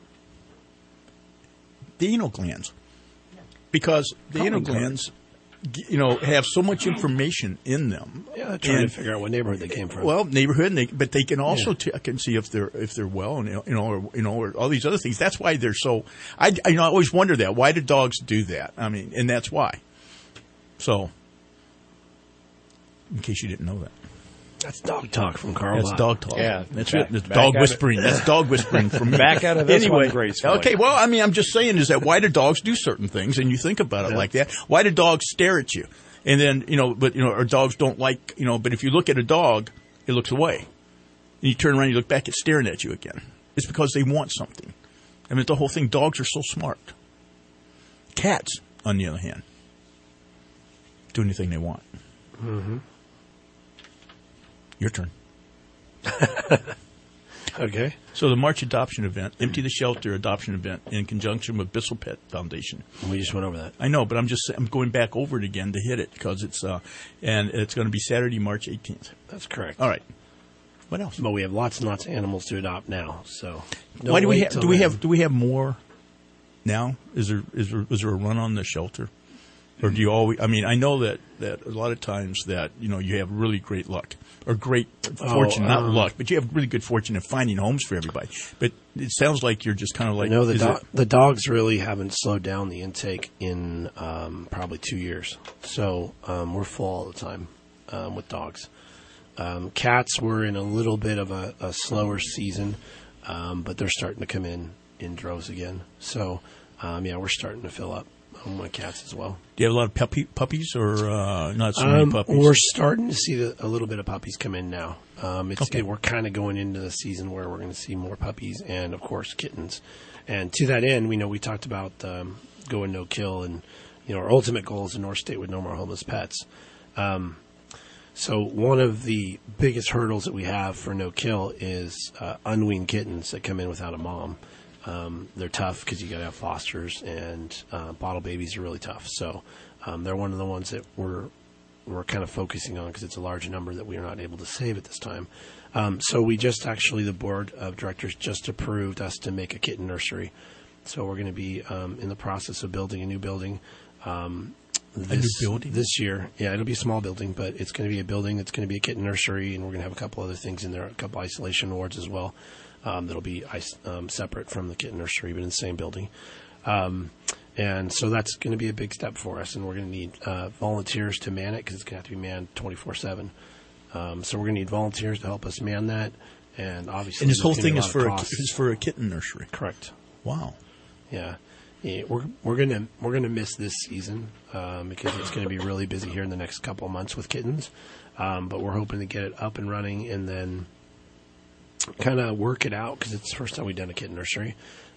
The anal glands. Because the anal glands, have so much information in them. Yeah, they're trying to figure out what neighborhood they came from. Well, neighborhood, but they can also can see if they're well, and or all these other things. That's why they're so. I always wonder that. Why do dogs do that? I mean, and that's why. So, in case you didn't know that. That's dog talk from Carl. That's dog talk. Yeah, that's it. That's dog whispering. That's dog whispering from me. Back out of this anyway, one gracefully. Okay, well, I mean, I'm just saying is that why do dogs do certain things, and you think about it like that. Why do dogs stare at you? And then, or dogs don't like, but if you look at a dog, it looks away. And you turn around, you look back, it's staring at you again. It's because they want something. I mean, the whole thing, dogs are so smart. Cats, on the other hand, do anything they want. Mm-hmm. Your turn. Okay. So the March adoption event, Empty the Shelter adoption event, in conjunction with Bissell Pet Foundation. We just went over that. I know, but I'm going back over it again to hit it because it's and it's going to be Saturday, March 18th. That's correct. All right. What else? But we have lots and lots of animals to adopt now. So why do we have? Do we have more now? Is there a run on the shelter? Or do you always? I mean, I know that a lot of times that you have really great luck or great fortune, not luck, but you have really good fortune in finding homes for everybody. But it sounds like you're just kind of like the dogs really haven't slowed down the intake in probably 2 years. So we're full all the time with dogs. Cats were in a little bit of a slower season, but they're starting to come in droves again. So we're starting to fill up. My cats as well. Do you have a lot of puppies or not so many puppies? We're starting to see a little bit of puppies come in now. We're kind of going into the season where we're going to see more puppies and, of course, kittens. And to that end, we talked about going no-kill, and our ultimate goal is a North State with no more homeless pets. So one of the biggest hurdles that we have for no-kill is unweaned kittens that come in without a mom. They're tough because you got to have fosters, and bottle babies are really tough. So they're one of the ones that we're kind of focusing on because it's a large number that we are not able to save at this time. So we the board of directors just approved us to make a kitten nursery. So we're going to be in the process of building a new building. This year. Yeah, it'll be a small building, but it's going to be a building. It's going to be a kitten nursery, and we're going to have a couple other things in there, a couple isolation wards as well. That'll be separate from the kitten nursery, but in the same building. And so that's going to be a big step for us, and we're going to need volunteers to man it because it's going to have to be manned 24/7. So we're going to need volunteers to help us man that, and obviously. And this whole thing is for a kitten nursery. Correct. Wow. Yeah. We're gonna miss this season because it's going to be really busy here in the next couple of months with kittens, but we're hoping to get it up and running and then kind of work it out because it's the first time we've done a kitten nursery.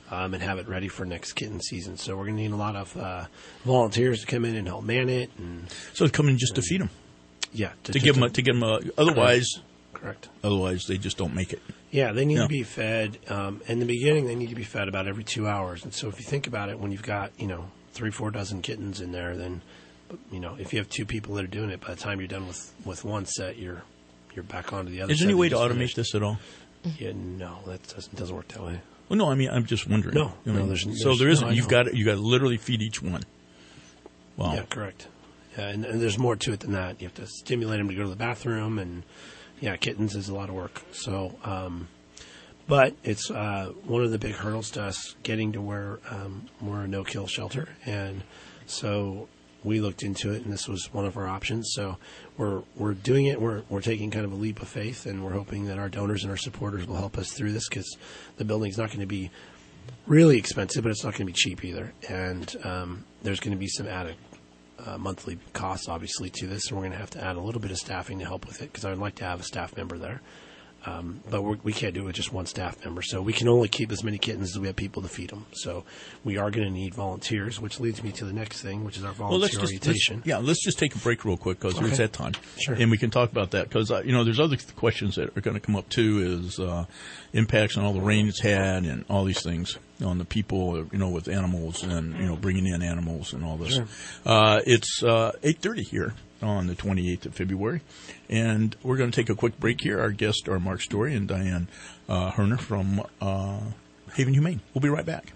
and have it ready for next kitten season. So we're going to need a lot of volunteers to come in and help man it. And so come in just to feed them. Yeah, to give them. Otherwise, correct. Otherwise, they just don't make it. Yeah, they need to be fed. In the beginning, they need to be fed about every 2 hours. And so if you think about it, when you've got 3-4 dozen kittens in there, then if you have 2 people that are doing it, by the time you're done with one set, you're back onto the other. Is there any way to automate this at all? Yeah, no, that doesn't work that way. Well, no, I mean, I'm just wondering. No, there's there isn't. No, You've got to literally feed each one. Wow. Yeah, correct. Yeah, and there's more to it than that. You have to stimulate them to go to the bathroom, and kittens is a lot of work. So, but it's one of the big hurdles to us getting to where we're a no-kill shelter, and so we looked into it, and this was one of our options. So we're doing it. We're taking kind of a leap of faith, and we're hoping that our donors and our supporters will help us through this, because the building's not going to be really expensive, but it's not going to be cheap either. And there's going to be some added monthly costs, obviously, to this, and we're going to have to add a little bit of staffing to help with it, because I would like to have a staff member there. But we can't do it with just one staff member. So we can only keep as many kittens as we have people to feed them. So we are going to need volunteers, which leads me to the next thing, which is our volunteer orientation. Let's just take a break real quick, because there's that time. Sure. And we can talk about that, because, there's other questions that are going to come up, too, is impacts on all the rain it's had and all these things on the people, with animals and, bringing in animals and all this. Sure. It's 8:30 here on the 28th of February, and we're going to take a quick break here. Our guests are Mark Story and Diane Herner from Haven Humane. We'll be right back.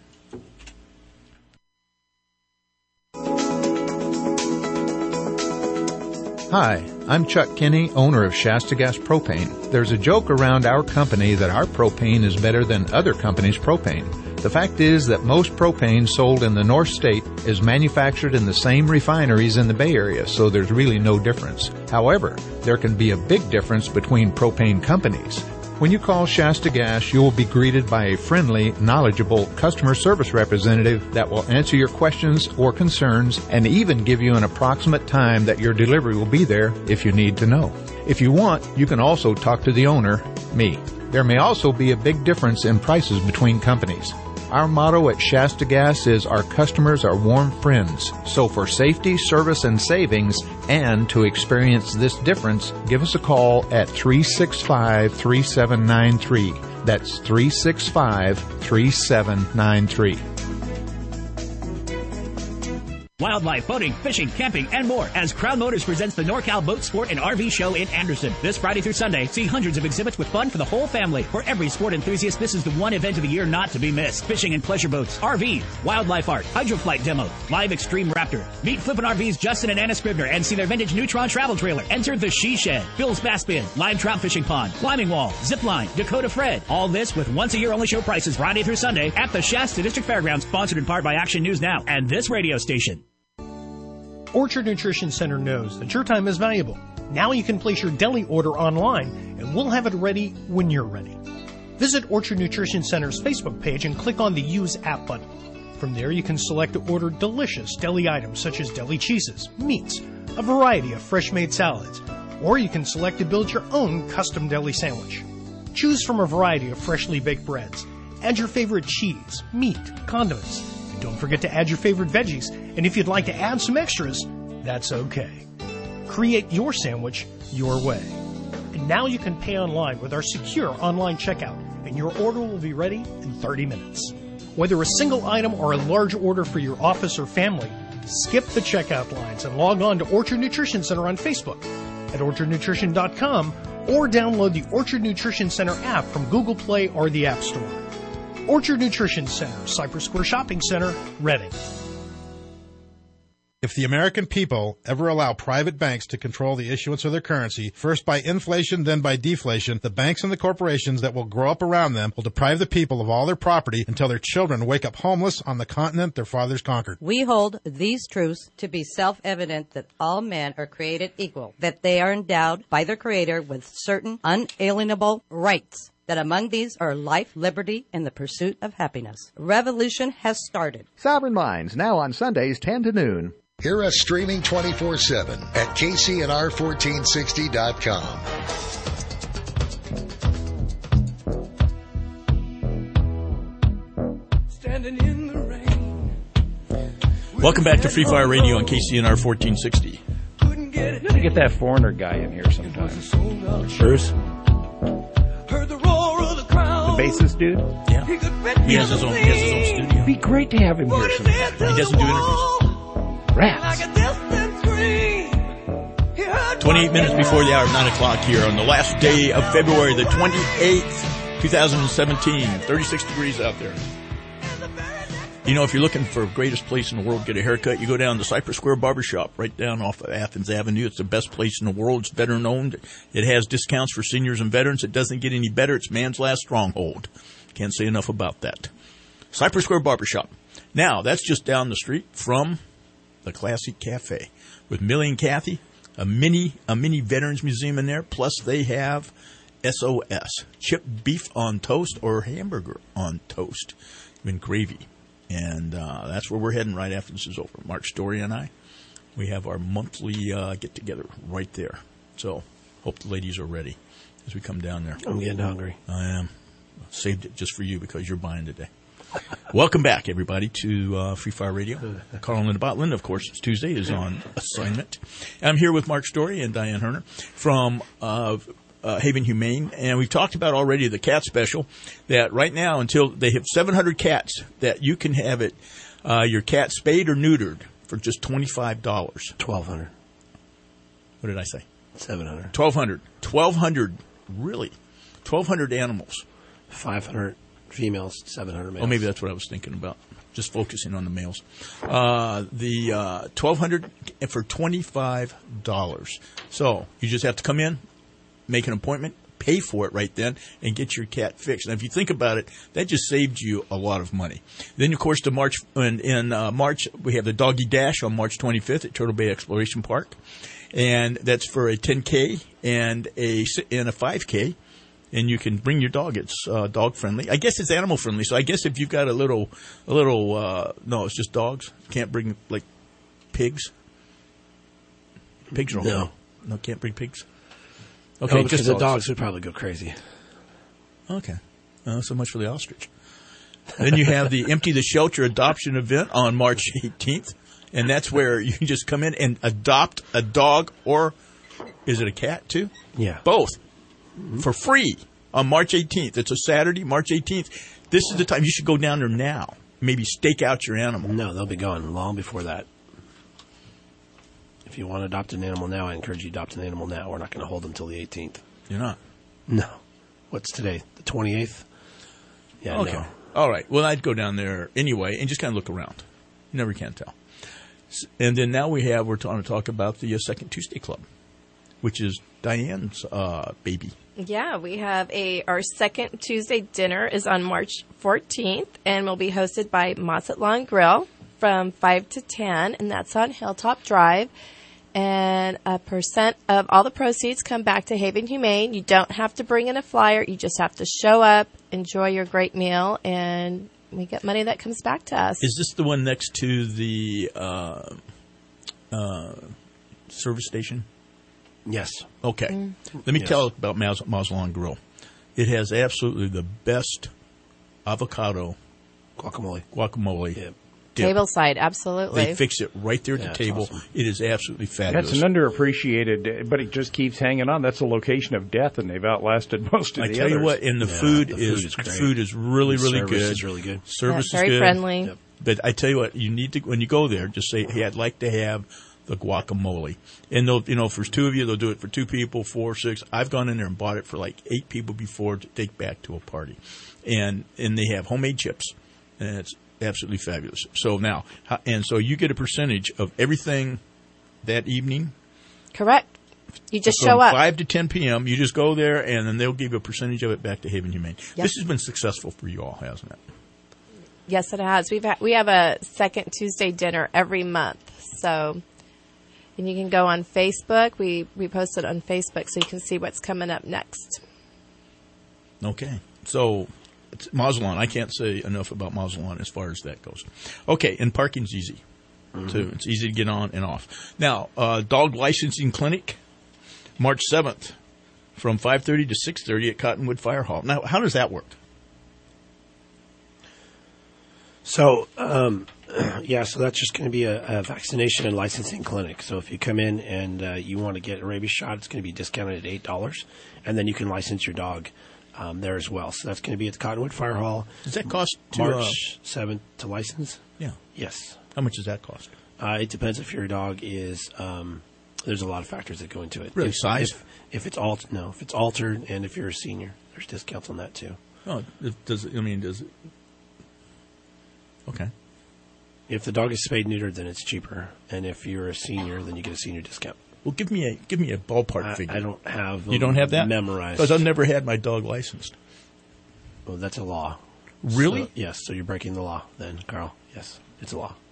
Hi, I'm Chuck Kinney, owner of Shasta Gas Propane. There's a joke around our company that our propane is better than other companies' propane. The fact is that most propane sold in the North State is manufactured in the same refineries in the Bay Area, so there's really no difference. However, there can be a big difference between propane companies. When you call Shasta Gas, you will be greeted by a friendly, knowledgeable customer service representative that will answer your questions or concerns and even give you an approximate time that your delivery will be there if you need to know. If you want, you can also talk to the owner, me. There may also be a big difference in prices between companies. Our motto at Shasta Gas is our customers are warm friends. So for safety, service, and savings, and to experience this difference, give us a call at 365-3793. That's 365-3793. Wildlife, boating, fishing, camping, and more as Crown Motors presents the NorCal Boat Sport and RV Show in Anderson. This Friday through Sunday, see hundreds of exhibits with fun for the whole family. For every sport enthusiast, this is the one event of the year not to be missed. Fishing and pleasure boats, RVs, wildlife art, hydroflight demos, live extreme raptor. Meet Flippin' RV's Justin and Anna Scribner and see their vintage Neutron travel trailer. Enter the She Shed, Phil's Bass Bin, live trout fishing pond, climbing wall, zip line, Dakota Fred. All this with once a year only show prices Friday through Sunday at the Shasta District Fairgrounds, sponsored in part by Action News Now and this radio station. Orchard Nutrition Center knows that your time is valuable. Now you can place your deli order online, and we'll have it ready when you're ready. Visit Orchard Nutrition Center's Facebook page and click on the Use App button. From there, you can select to order delicious deli items such as deli cheeses, meats, a variety of fresh-made salads, or you can select to build your own custom deli sandwich. Choose from a variety of freshly baked breads. Add your favorite cheese, meat, condiments. Don't forget to add your favorite veggies, and if you'd like to add some extras, that's okay. Create your sandwich your way. And now you can pay online with our secure online checkout, and your order will be ready in 30 minutes. Whether a single item or a large order for your office or family, skip the checkout lines and log on to Orchard Nutrition Center on Facebook, at orchardnutrition.com, or download the Orchard Nutrition Center app from Google Play or the App Store. Orchard Nutrition Center, Cypress Square Shopping Center, Reading. If the American people ever allow private banks to control the issuance of their currency, first by inflation, then by deflation, the banks and the corporations that will grow up around them will deprive the people of all their property until their children wake up homeless on the continent their fathers conquered. We hold these truths to be self-evident that all men are created equal, that they are endowed by their Creator with certain unalienable rights, that among these are life, liberty, and the pursuit of happiness. Revolution has started. Sovereign Minds, now on Sundays 10 to noon. Hear us streaming 24/7 at KCNR1460.com. Welcome back to Free Fire Radio on KCNR 1460. You gotta get that foreigner guy in here sometime. Bruce? The bassist dude? Yeah. He has his own studio. It'd be great to have him here sometime. He doesn't do interviews. Rats. 28 minutes before the hour of 9 o'clock here on the last day of February, the 28th, 2017. 36 degrees out there. You know, if you're looking for the greatest place in the world to get a haircut, you go down to Cypress Square Barbershop right down off of Athens Avenue. It's the best place in the world. It's veteran-owned. It has discounts for seniors and veterans. It doesn't get any better. It's man's last stronghold. Can't say enough about that. Cypress Square Barbershop. Now, that's just down the street from the Classic Cafe with Millie and Kathy, a mini veterans museum in there. Plus, they have SOS, chipped beef on toast or hamburger on toast with gravy. And that's where we're heading right after this is over. Mark Story and I, we have our monthly get-together right there. So hope the ladies are ready as we come down there. I'm getting hungry. I am. Saved it just for you because you're buying today. Welcome back, everybody, to Free Fire Radio. Carl and Linda Botland, of course, it's Tuesday, is on assignment. I'm here with Mark Story and Diane Herner from Haven Humane, and we've talked about already the cat special that right now until they have 700 cats that you can have it your cat spayed or neutered for just $25. $1,200. What did I say? 700. 1,200 really? 1,200 animals. 500 females, 700 males. Oh, maybe that's what I was thinking about. Just focusing on the males. The 1,200 for $25. So you just have to come in, make an appointment, pay for it right then, and get your cat fixed. Now, if you think about it, that just saved you a lot of money. Then, of course, in March, we have the Doggy Dash on March 25th at Turtle Bay Exploration Park, and that's for a 10K and a 5K. And you can bring your dog. It's dog friendly. I guess it's animal friendly. So I guess if you've got no, it's just dogs. Can't bring like pigs. Pigs are okay. No, can't bring pigs. Okay, just the dogs would probably go crazy. Okay. So much for the ostrich. Then you have the Empty the Shelter adoption event on March 18th. And that's where you can just come in and adopt a dog, or is it a cat too? Yeah. Both. For free on March 18th. It's a Saturday, March 18th. This is the time you should go down there now. Maybe stake out your animal. No, they'll be gone long before that. If you want to adopt an animal now, I encourage you to adopt an animal now. We're not going to hold them until the 18th. You're not? No. What's today? The 28th? Yeah, okay. No. All right. Well, I'd go down there anyway and just kind of look around. You never can tell. And then now we're going to talk about the Second Tuesday Club, which is Diane's baby. Yeah, we have our Second Tuesday dinner is on March 14th, and will be hosted by Mossett Lawn Grill from 5 to 10, and that's on Hilltop Drive. And 1% of all the proceeds come back to Haven Humane. You don't have to bring in a flyer. You just have to show up, enjoy your great meal, and we get money that comes back to us. Is this the one next to the service station? Yes. Okay. Let me tell you about Mossett Grill. It has absolutely the best avocado guacamole. Yep. Dip. Tableside, absolutely. They fix it right there at the table. Awesome. It is absolutely fabulous. That's an underappreciated, but it just keeps hanging on. That's a location of death, and they've outlasted most of the others. I tell you what, and the food is really, really good. Service is really good. Service is very good. friendly. Yep. But I tell you what, you need to, when you go there, just say, hey, I'd like to have the guacamole. And they'll, if there's two of you, they'll do it for 2 people, 4, 6. I've gone in there and bought it for like 8 people before to take back to a party. And they have homemade chips, and it's absolutely fabulous. So now, so you get a percentage of everything that evening. Correct. You just From show up. 5 to 10 p.m., you just go there, and then they'll give you a percentage of it back to Haven Humane. Yep. This has been successful for you all, hasn't it? Yes, it has. We have a Second Tuesday dinner every month. So, and you can go on Facebook. We post it on Facebook so you can see what's coming up next. Okay. So, it's Mossett. I can't say enough about Mossett as far as that goes. Okay, and parking's easy, too. It's easy to get on and off. Now, dog licensing clinic, March 7th, from 5:30 to 6:30 at Cottonwood Fire Hall. Now, how does that work? So, so that's just going to be a vaccination and licensing clinic. So if you come in and you want to get a rabies shot, it's going to be discounted at $8, and then you can license your dog there as well. So that's going to be at the Cottonwood Fire Hall. Does that cost March 7th to license? Yeah. Yes. How much does that cost? It depends if your dog is. There's a lot of factors that go into it. Really, size? If it's altered, and if you're a senior, there's discounts on that too. Oh, does it? Okay. If the dog is spayed neutered, then it's cheaper, and if you're a senior, then you get a senior discount. Well, give me a ballpark figure. I don't have. You don't have that memorized because I've never had my dog licensed. Well, that's a law. Really? So, yes. So you're breaking the law, then, Carl. Yes, it's a law.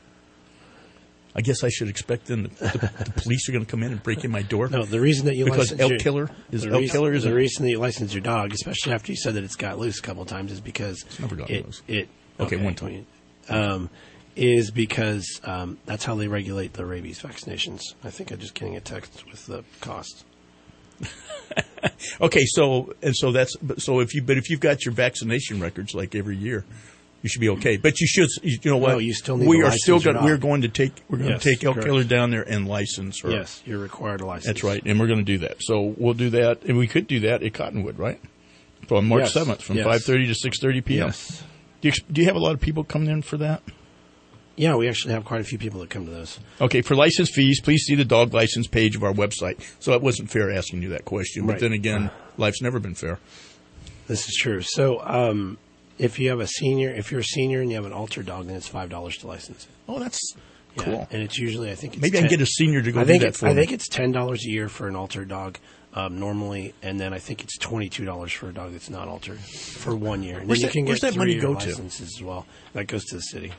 I guess I should expect then the police are going to come in and break in my door. No, the reason that you because license elk killer is the reason that you license your dog, especially after you said that it's got loose a couple of times, is because it's never got loose. Okay, one time. Is because that's how they regulate the rabies vaccinations. I think I'm just getting a text with the costs. Okay, so if you've got your vaccination records like every year, you should be okay. But you should, you know what? No, you still need we're going to take elk correct. killer down there and license her. Yes, you're required to license. That's right, and we're going to do that. So we'll do that, and we could do that at Cottonwood, right? On March 7th, from 5:30 to 6:30 p.m. Yes. Do you have a lot of people coming in for that? Yeah, we actually have quite a few people that come to those. Okay, for license fees, please see the dog license page of our website. So it wasn't fair asking you that question, but then again, life's never been fair. This is true. So if you're a senior and you have an altered dog, then it's $5 to license it. Oh, that's cool. And it's usually, I think it's maybe I can get a senior to go do that for me. I think it's $10 a year for an altered dog normally, and then I think it's $22 for a dog that's not altered for 1 year. And Where's then you can where's get that money 3-year go to? licenses as well. That goes to the city.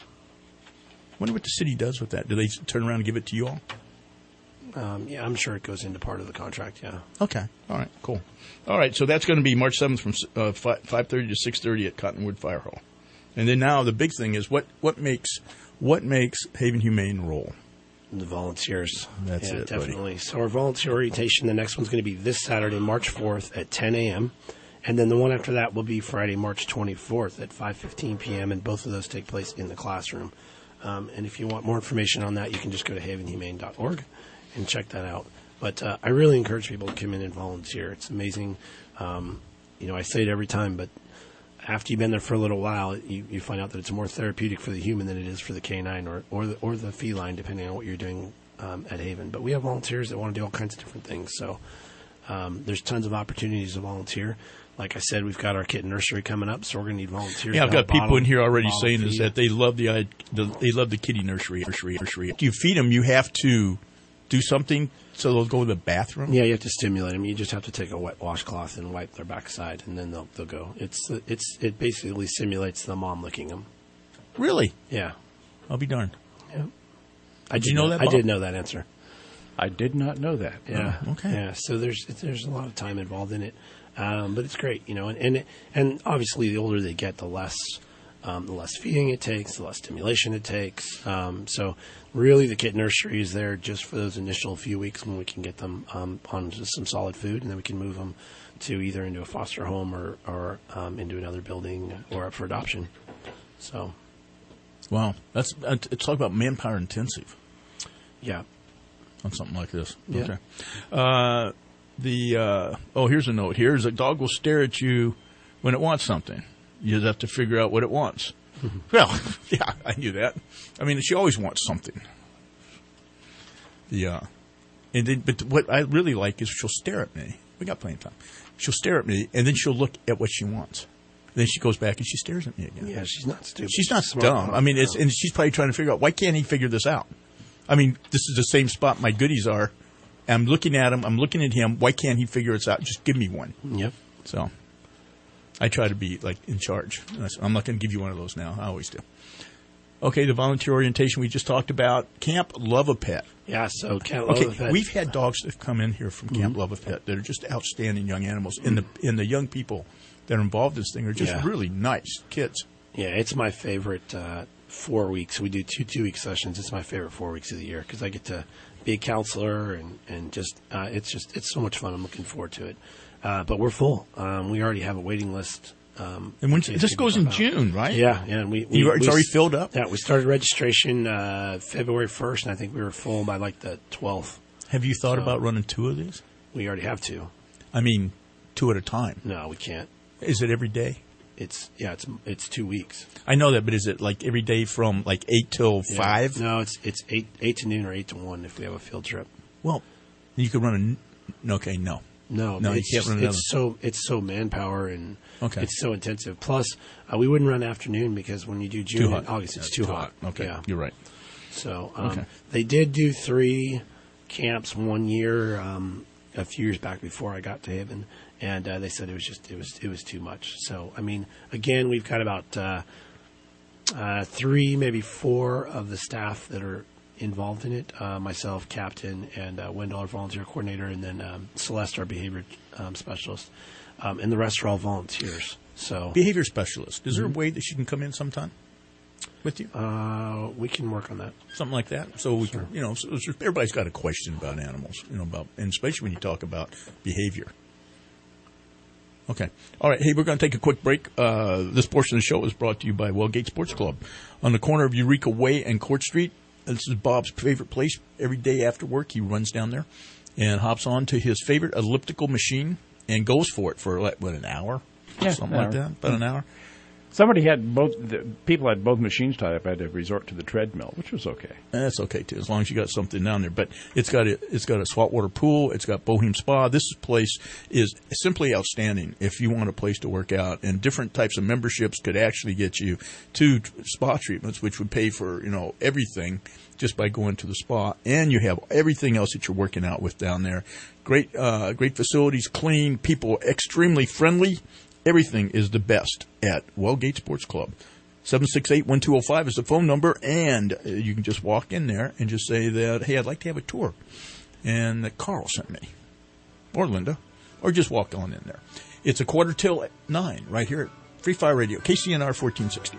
I wonder what the city does with that. Do they turn around and give it to you all? Yeah, I'm sure it goes into part of the contract, yeah. Okay. All right, cool. All right, so that's going to be March 7th from 5:30 to 6:30 at Cottonwood Fire Hall. And then now the big thing is what makes Haven Humane roll? The volunteers. That's it, definitely. Buddy. So our volunteer orientation, the next one's going to be this Saturday, March 4th at 10 a.m., and then the one after that will be Friday, March 24th at 5:15 p.m., and both of those take place in the classroom. And if you want more information on that, you can just go to havenhumane.org and check that out. But I really encourage people to come in and volunteer. It's amazing. I say it every time, but after you've been there for a little while, you find out that it's more therapeutic for the human than it is for the canine or the feline, depending on what you're doing at Haven. But we have volunteers that want to do all kinds of different things. So there's tons of opportunities to volunteer. Like I said, we've got our kitten nursery coming up, so we're going to need volunteers. Yeah, I've got people in here already saying is that they love the kitty nursery. If you feed them, you have to do something so they'll go to the bathroom. Yeah, you have to stimulate them. You just have to take a wet washcloth and wipe their backside, and then they'll go. It basically simulates the mom licking them. Really? Yeah. I'll be darned. Yeah. Did you know that, Bob? I did know that answer. I did not know that. Yeah. Oh, okay. Yeah. So there's a lot of time involved in it. But it's great, and obviously the older they get, the less feeding it takes, the less stimulation it takes. So really the kitten nursery is there just for those initial few weeks when we can get them on just some solid food, and then we can move them to either into a foster home or into another building or up for adoption. So, wow, it's talk about manpower intensive. Yeah, on something like this. Yeah. Okay. Here's a note. Here's a dog will stare at you when it wants something. You just have to figure out what it wants. Well, yeah, I knew that. I mean, she always wants something. Yeah. But what I really like is she'll stare at me. We got plenty of time. She'll stare at me, and then she'll look at what she wants. Then she goes back and she stares at me again. Yeah, she's not stupid. She's not dumb. I mean, and she's probably trying to figure out, why can't he figure this out? I mean, this is the same spot my goodies are. I'm looking at him. I'm looking at him. Why can't he figure it out? Just give me one. Yep. So I try to be like in charge. I'm not going to give you one of those now. I always do. Okay, the volunteer orientation we just talked about. Camp Love-A-Pet. Yeah, so Camp Love-A-Pet. We've had dogs that have come in here from Camp Love-A-Pet that are just outstanding young animals. And the young people that are involved in this thing are just really nice kids. Yeah, it's my favorite 4 weeks. We do two 2-week sessions. It's my favorite 4 weeks of the year because I get to be a counselor and just it's so much fun. I'm looking forward to it. But we're full. We already have a waiting list And when this goes in June, right? Yeah, and it's already filled up. Yeah, we started registration February 1st, and I think we were full by like the 12th. Have you thought about running 2 of these? We already have 2. I mean, 2 at a time. No, we can't. Is it every day? It's 2 weeks. I know that, but is it like every day from like 8 till 5? No, it's 8 to noon or 8 to 1 if we have a field trip. Well, you could run no, you can't run another. It's so manpower and it's so intensive. Plus, we wouldn't run afternoon because when you do June and August, it's too hot. Okay, yeah. You're right. So they did do 3 camps one year a few years back before I got to Haven, and they said it was too much. So I mean, again, we've got about 3, maybe 4 of the staff that are involved in it, myself, captain, and Wendell, our volunteer coordinator, and then Celeste, our behavior specialist, and the rest are all volunteers. So behavior specialist, is there a way that she can come in sometime with you? We can work on that, something like that. So we can, so everybody's got a question about animals, and especially when you talk about behavior. Okay. All right. Hey, we're going to take a quick break. This portion of the show is brought to you by Wellgate Sports Club on the corner of Eureka Way and Court Street. This is Bob's favorite place. Every day after work, he runs down there and hops on to his favorite elliptical machine and goes for it for, an hour? Yeah, something like that? About an hour? Somebody had people had both machines tied up. I had to resort to the treadmill, which was okay. That's okay too, as long as you got something down there. But it's got a saltwater pool. It's got Bohem Spa. This place is simply outstanding. If you want a place to work out, and different types of memberships could actually get you 2 spa treatments, which would pay for everything just by going to the spa, and you have everything else that you're working out with down there. Great facilities, clean people, extremely friendly. Everything is the best at Wellgate Sports Club. 768-1205 is the phone number, and you can just walk in there and just say that, hey, I'd like to have a tour, and that Carl sent me, or Linda, or just walk on in there. It's 8:45 right here at Free Fire Radio, KCNR 1460.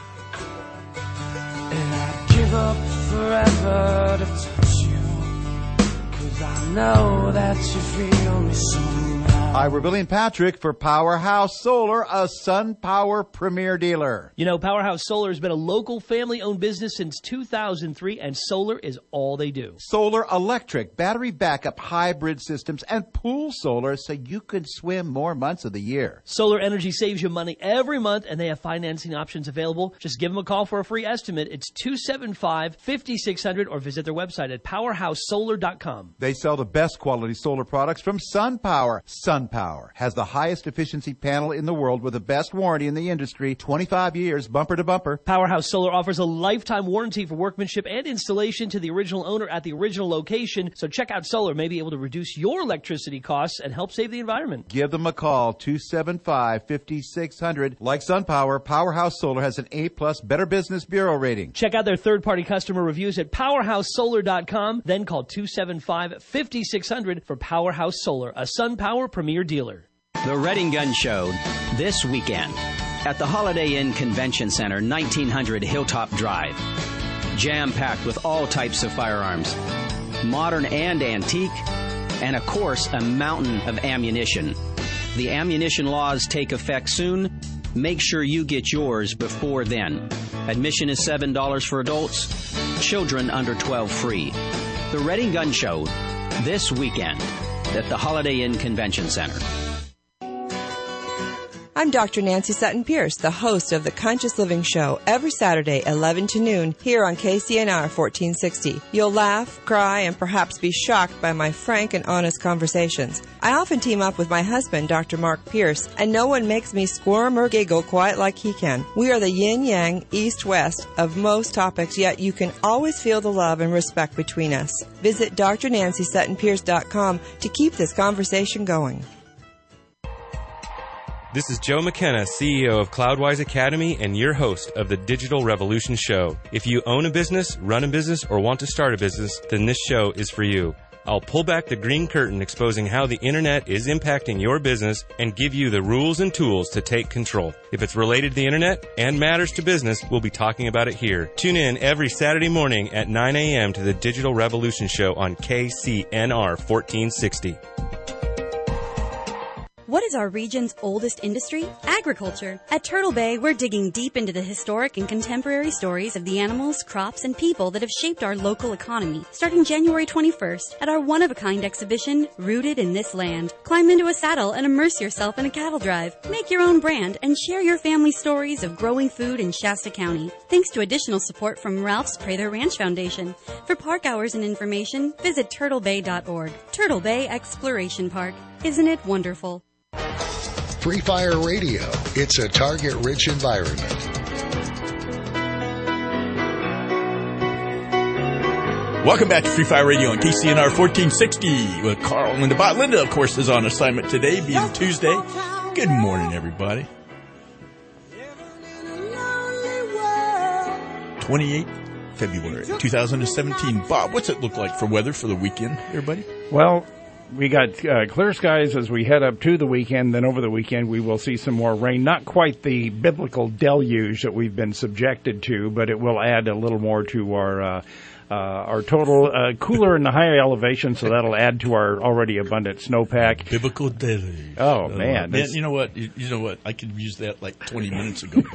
And I'd give up forever to touch you, 'cause I know that you feel me somehow. Hi, we're Billy and Patrick for Powerhouse Solar, a SunPower premier dealer. Powerhouse Solar has been a local family-owned business since 2003, and solar is all they do. Solar, electric, battery backup, hybrid systems, and pool solar so you can swim more months of the year. Solar energy saves you money every month, and they have financing options available. Just give them a call for a free estimate. It's 275-5600, or visit their website at powerhousesolar.com. They sell the best quality solar products from SunPower. SunPower has the highest efficiency panel in the world with the best warranty in the industry, 25 years, bumper to bumper. Powerhouse Solar offers a lifetime warranty for workmanship and installation to the original owner at the original location. So check out Solar, may be able to reduce your electricity costs and help save the environment. Give them a call, 275-5600. Like SunPower, Powerhouse Solar has an A+ Better Business Bureau rating. Check out their third-party customer reviews at powerhousesolar.com. Then call 275-5600 for Powerhouse Solar, a SunPower premier dealer. The Redding Gun Show this weekend at the Holiday Inn Convention Center, 1900 Hilltop Drive. Jam-packed with all types of firearms, modern and antique, and of course, a mountain of ammunition. The ammunition laws take effect soon. Make sure you get yours before then. Admission is $7 for adults, children under 12 free. The Redding Gun Show this weekend at the Holiday Inn Convention Center. I'm Dr. Nancy Sutton Pierce, the host of the Conscious Living Show, every Saturday, 11 to noon, here on KCNR 1460. You'll laugh, cry, and perhaps be shocked by my frank and honest conversations. I often team up with my husband, Dr. Mark Pierce, and no one makes me squirm or giggle quite like he can. We are the yin-yang, east-west of most topics, yet you can always feel the love and respect between us. Visit drnancysuttonpierce.com to keep this conversation going. This is Joe McKenna, CEO of Cloudwise Academy and your host of the Digital Revolution Show. If you own a business, run a business, or want to start a business, then this show is for you. I'll pull back the green curtain exposing how the internet is impacting your business and give you the rules and tools to take control. If it's related to the internet and matters to business, we'll be talking about it here. Tune in every Saturday morning at 9 a.m. to the Digital Revolution Show on KCNR 1460. What is our region's oldest industry? Agriculture. At Turtle Bay, we're digging deep into the historic and contemporary stories of the animals, crops, and people that have shaped our local economy. Starting January 21st at our one-of-a-kind exhibition, Rooted in This Land. Climb into a saddle and immerse yourself in a cattle drive. Make your own brand and share your family stories of growing food in Shasta County. Thanks to additional support from Ralph's Prather Ranch Foundation. For park hours and information, visit turtlebay.org. Turtle Bay Exploration Park. Isn't it wonderful? Free Fire Radio. It's a target-rich environment. Welcome back to Free Fire Radio on KCNR 1460 with Carl and Linda Bott. Linda, of course, is on assignment today, being Tuesday. Good morning, everybody. 28th February 2017. Bob, what's it look like for weather for the weekend, everybody? Well, we got clear skies as we head up to the weekend. Then over the weekend, we will see some more rain. Not quite the biblical deluge that we've been subjected to, but it will add a little more to our total cooler in the higher elevation, so that'll add to our already abundant snowpack. Biblical deluge. Oh, man. You know what? I could use that like 20 minutes ago.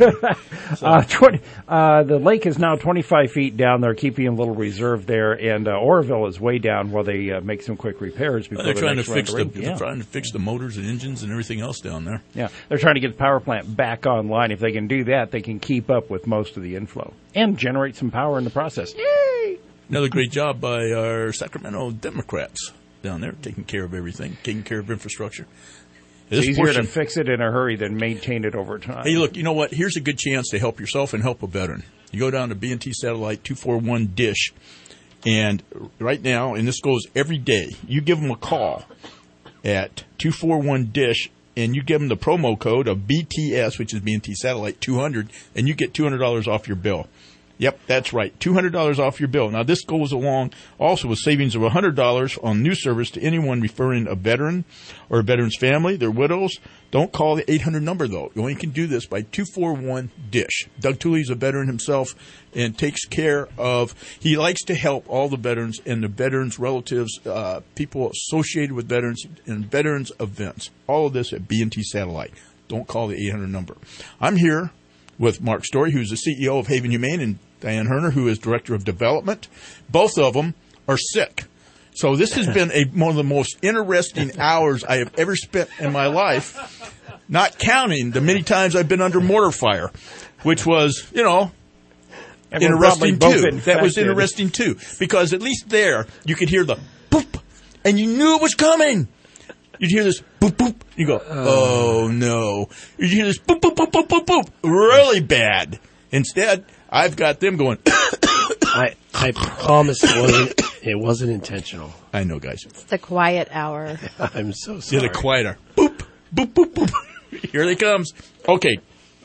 The lake is now 25 feet down. They're keeping a little reserve there, and Oroville is way down while they make some quick repairs. Before they're trying to fix the motors and engines and everything else down there. Yeah, they're trying to get the power plant back online. If they can do that, they can keep up with most of the inflow and generate some power in the process. Yay! Another great job by our Sacramento Democrats down there, taking care of everything, taking care of infrastructure. It's easier to fix it in a hurry than maintain it over time. Hey, look, you know what? Here's a good chance to help yourself and help a veteran. You go down to B&T Satellite 241 DISH, and right now, and this goes every day, you give them a call at 241 DISH, and you give them the promo code of BTS, which is B&T Satellite 200, and you get $200 off your bill. Yep, that's right. $200 off your bill. Now, this goes along also with savings of $100 on new service to anyone referring a veteran or a veteran's family, their widows. Don't call the 800 number, though. You only can do this by 241-DISH. Doug Tooley's a veteran himself and takes care of, he likes to help all the veterans and the veterans' relatives, people associated with veterans and veterans events. All of this at B&T Satellite. Don't call the 800 number. I'm here with Mark Story, who's the CEO of Haven Humane, and Diane Herner, who is Director of Development. Both of them are sick. So this has been one of the most interesting hours I have ever spent in my life, not counting the many times I've been under mortar fire, which was, interesting too. That was interesting too, because at least there you could hear the boop, and you knew it was coming. You'd hear this boop, boop. You go, oh, no. You'd hear this boop, boop, boop, boop, boop, boop. Really bad. Instead, I've got them going. I promise it wasn't intentional. I know, guys. It's the quiet hour. I'm so sorry. Yeah, the quiet hour. Boop, boop, boop, boop. Here they comes. Okay.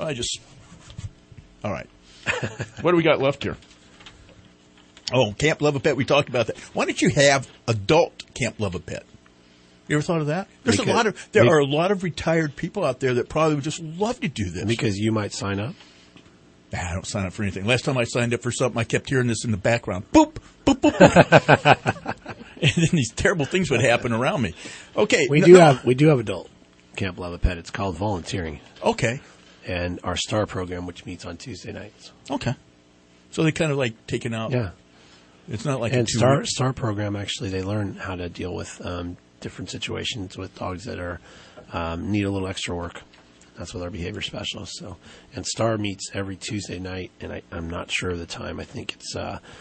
All right. What do we got left here? Oh, Camp Love a Pet. We talked about that. Why don't you have adult Camp Love a Pet? You ever thought of that? There are a lot of retired people out there that probably would just love to do this. Because you might sign up? I don't sign up for anything. Last time I signed up for something, I kept hearing this in the background. Boop, boop, boop, boop. And then these terrible things would happen around me. Okay. We do have adult Camp Love a Pet. It's called volunteering. Okay. And our STAR program, which meets on Tuesday nights. Okay. So they kind of like taken out. Yeah. It's not like and STAR program, actually, they learn how to deal with different situations with dogs that are need a little extra work. That's with our behavior specialists. So, and STAR meets every Tuesday night, and I'm not sure of the time. I think it's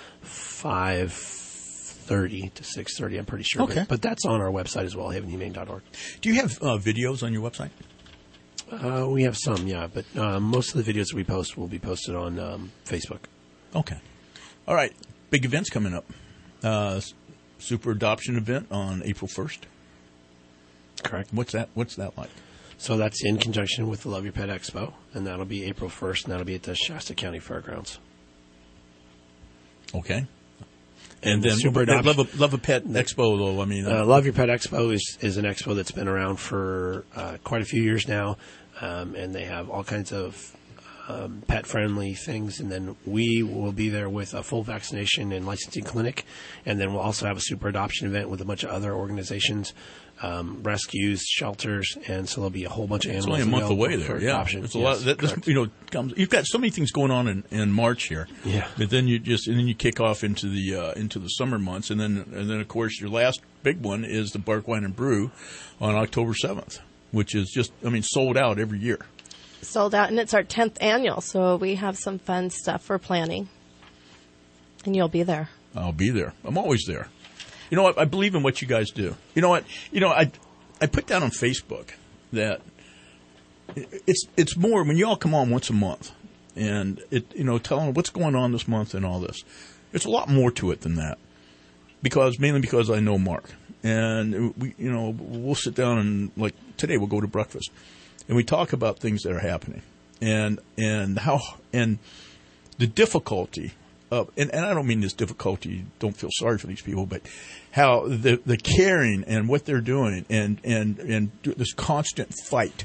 5:30 to 6:30. I'm pretty sure. Okay. But that's on our website as well, havenhumane.org. Do you have videos on your website? We have some, yeah. But most of the videos we post will be posted on Facebook. Okay. All right. Big events coming up. Super adoption event on April 1st. Correct. What's that like? So that's in conjunction with the Love Your Pet Expo, and that'll be April 1st, and that'll be at the Shasta County Fairgrounds. Okay. And then Love a Pet Expo, though, I mean... Love Your Pet Expo is an expo that's been around for quite a few years now, and they have all kinds of pet-friendly things, and then we will be there with a full vaccination and licensing clinic, and then we'll also have a super adoption event with a bunch of other organizations, rescues, shelters, and so there'll be a whole bunch of animals. It's only a month away there, yeah. Adoption. It's a lot. You've got so many things going on in March here. Yeah. But then you kick off into the summer months, and then of course your last big one is the Bark Wine and Brew on October 7th, which is just sold out every year. Sold out, and it's our 10th annual, so we have some fun stuff we're planning, and you'll be there. I'll be there. I'm always there. You know what? I believe in what you guys do. You know what? I put down on Facebook that it's more when you all come on once a month and telling them what's going on this month and all this. There's a lot more to it than that, mainly because I know Mark, and we'll sit down and like today we'll go to breakfast and we talk about things that are happening and the difficulty. And I don't mean this difficulty, don't feel sorry for these people, but how the caring and what they're doing and this constant fight,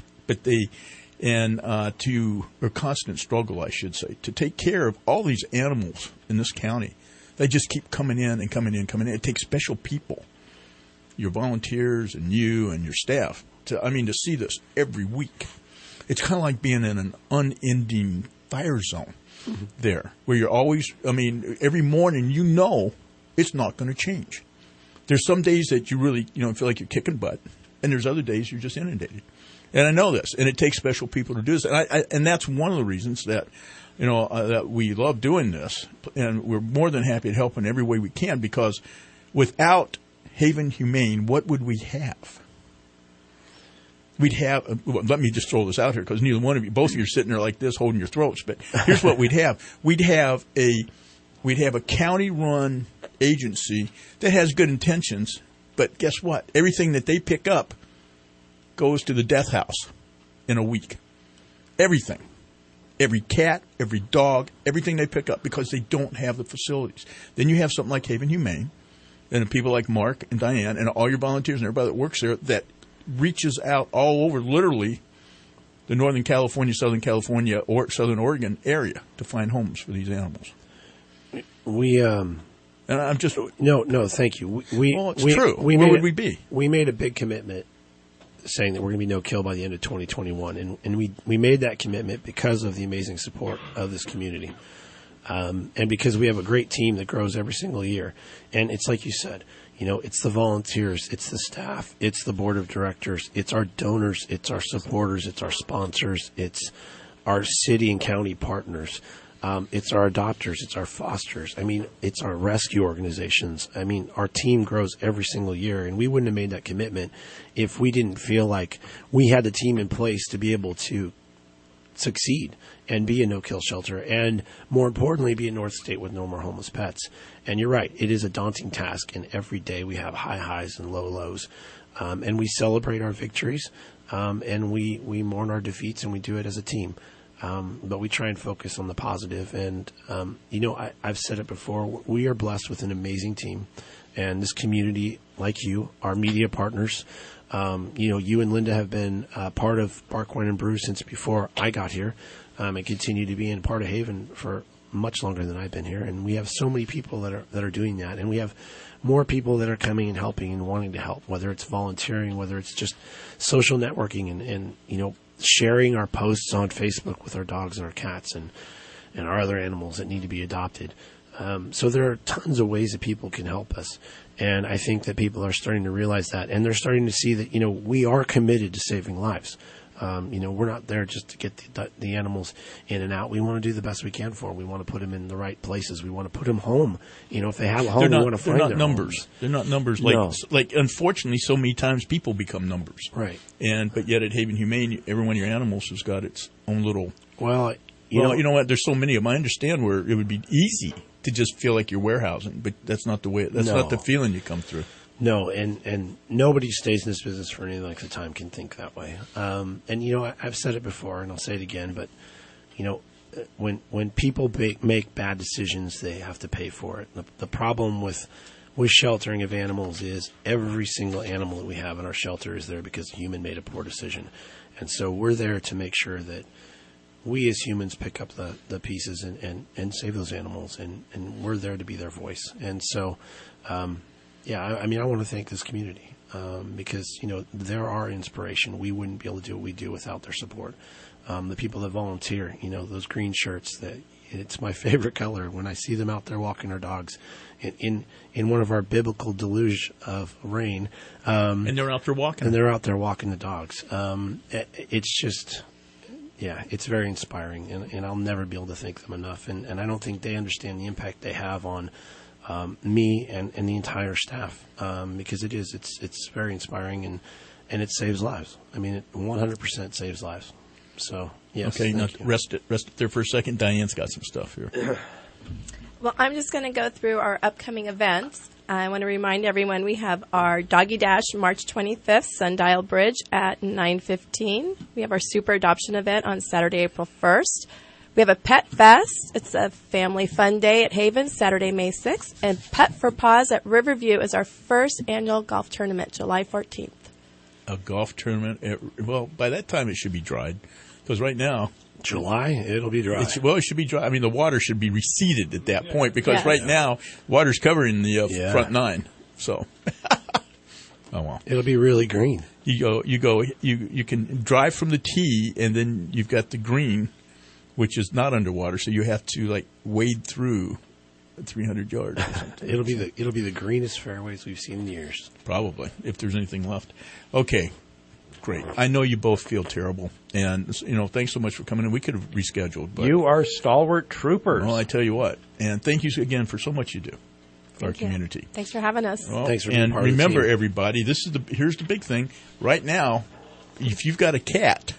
or constant struggle, I should say, to take care of all these animals in this county. They just keep coming in and coming in, coming in. It takes special people, your volunteers and you and your staff, to see this every week. It's kind of like being in an unending fire zone. There, where you're always, every morning it's not going to change. There's some days that you really, feel like you're kicking butt, and there's other days you're just inundated. And I know this, and it takes special people to do this. And that's one of the reasons that, that we love doing this, and we're more than happy to help in every way we can, because without Haven Humane, what would we have? We'd have, let me just throw this out here because neither one of you, both of you are sitting there like this holding your throats, but here's what we'd have. We'd have a county-run agency that has good intentions, but guess what? Everything that they pick up goes to the death house in a week. Everything. Every cat, every dog, everything they pick up because they don't have the facilities. Then you have something like Haven Humane and people like Mark and Diane and all your volunteers and everybody that works there that reaches out all over, literally, the Northern California, Southern California, or Southern Oregon area to find homes for these animals. And I'm just no, thank you. It's true. Where would we be? We made a big commitment, saying that we're going to be no kill by the end of 2021, and we made that commitment because of the amazing support of this community, and because we have a great team that grows every single year. And it's like you said. It's the volunteers, it's the staff, it's the board of directors, it's our donors, it's our supporters, it's our sponsors, it's our city and county partners, it's our adopters, it's our fosters. It's our rescue organizations. Our team grows every single year, and we wouldn't have made that commitment if we didn't feel like we had the team in place to be able to succeed and be a no-kill shelter, and more importantly, be in North State with no more homeless pets. And you're right, it is a daunting task, and every day we have high highs and low lows, and we celebrate our victories, and we mourn our defeats, and we do it as a team. But we try and focus on the positive. And I've said it before, we are blessed with an amazing team, and this community, like you, our media partners. You and Linda have been part of Bark Wine and Brew since before I got here, and continue to be in part of Haven for much longer than I've been here. And we have so many people that are doing that, and we have more people that are coming and helping and wanting to help, whether it's volunteering, whether it's just social networking and sharing our posts on Facebook with our dogs and our cats and our other animals that need to be adopted. So there are tons of ways that people can help us. And I think that people are starting to realize that, and they're starting to see that, we are committed to saving lives. We're not there just to get the animals in and out. We want to do the best we can for them. We want to put them in the right places. We want to put them home. If they have a home, we want to find their numbers. Homes. They're not numbers. Like unfortunately, so many times people become numbers. Right. But yet at Haven Humane, every one of your animals has got its own little. Well, you know what? There's so many of them. I understand where it would be easy to just feel like you're warehousing, but that's not the way. That's not the feeling you come through. No, and nobody stays in this business for any length of time can think that way. I've said it before, and I'll say it again, but when people make bad decisions, they have to pay for it. The problem with sheltering of animals is every single animal that we have in our shelter is there because a human made a poor decision, and so we're there to make sure that we as humans pick up the pieces and save those animals, and we're there to be their voice. And so, I want to thank this community because, they're our inspiration. We wouldn't be able to do what we do without their support. The people that volunteer, those green shirts, it's my favorite color when I see them out there walking their dogs in one of our biblical deluge of rain. And they're out there walking. And they're out there walking the dogs. It's just... Yeah, it's very inspiring, and I'll never be able to thank them enough. And I don't think they understand the impact they have on me and the entire staff, because it's very inspiring, and it saves lives. I mean, it 100% saves lives. So, yes. Okay, now rest it there for a second. Diane's got some stuff here. Well, I'm just going to go through our upcoming events. I want to remind everyone we have our Doggy Dash March 25th, Sundial Bridge at 9:15. We have our Super Adoption event on Saturday, April 1st. We have a Pet Fest. It's a family fun day at Haven, Saturday, May 6th. And Pet for Paws at Riverview is our first annual golf tournament, July 14th. A golf tournament? Well, by that time it should be dried, because right now... July, it'll be dry. It should be dry. I mean, the water should be receded at that point, because right now, water's covering the front nine. So, oh well. It'll be really green. You can drive from the tee, and then you've got the green, which is not underwater, so you have to wade through 300 yards or something. It'll be the greenest fairways we've seen in years. Probably, if there's anything left. Okay. Great. I know you both feel terrible, and thanks so much for coming in. We could have rescheduled, but you are stalwart troopers. Well, I tell you what, and thank you again for so much you do for our community. Thanks for having us. Well, thanks for being part remember, of the team. everybody, here's the big thing. Right now, if you've got a cat,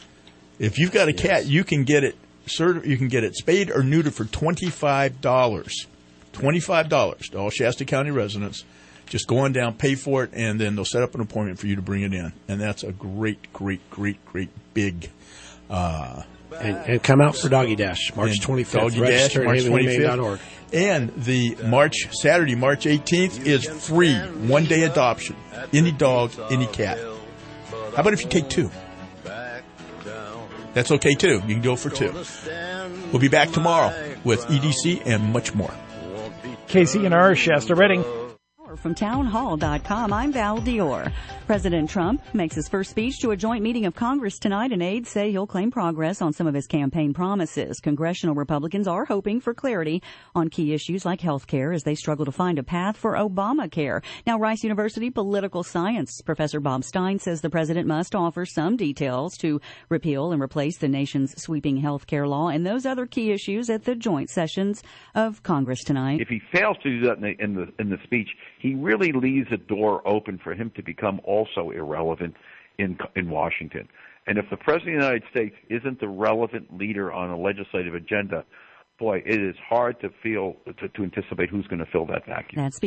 you can get it spayed or neutered for $25. $25 to all Shasta County residents. Just go on down, pay for it, and then they'll set up an appointment for you to bring it in. And that's a great big... and come out for Doggy Dash, March 25th. Doggy Dash, March 25th. And the Saturday, March 18th is free, one-day adoption. Any dog, any cat. How about if you take two? That's okay, too. You can go for two. We'll be back tomorrow with EDC and much more. KCNR, Shasta Redding. From townhall.com, I'm Val Dior. President Trump makes his first speech to a joint meeting of Congress tonight, and aides say he'll claim progress on some of his campaign promises. Congressional Republicans are hoping for clarity on key issues like health care as they struggle to find a path for Obamacare. Now, Rice University political science professor Bob Stein says the president must offer some details to repeal and replace the nation's sweeping health care law and those other key issues at the joint sessions of Congress tonight. If he fails to do that in the speech, he really leaves a door open for him to become also irrelevant in Washington. And if the President of the United States isn't the relevant leader on a legislative agenda, boy, it is hard to anticipate who's going to fill that vacuum.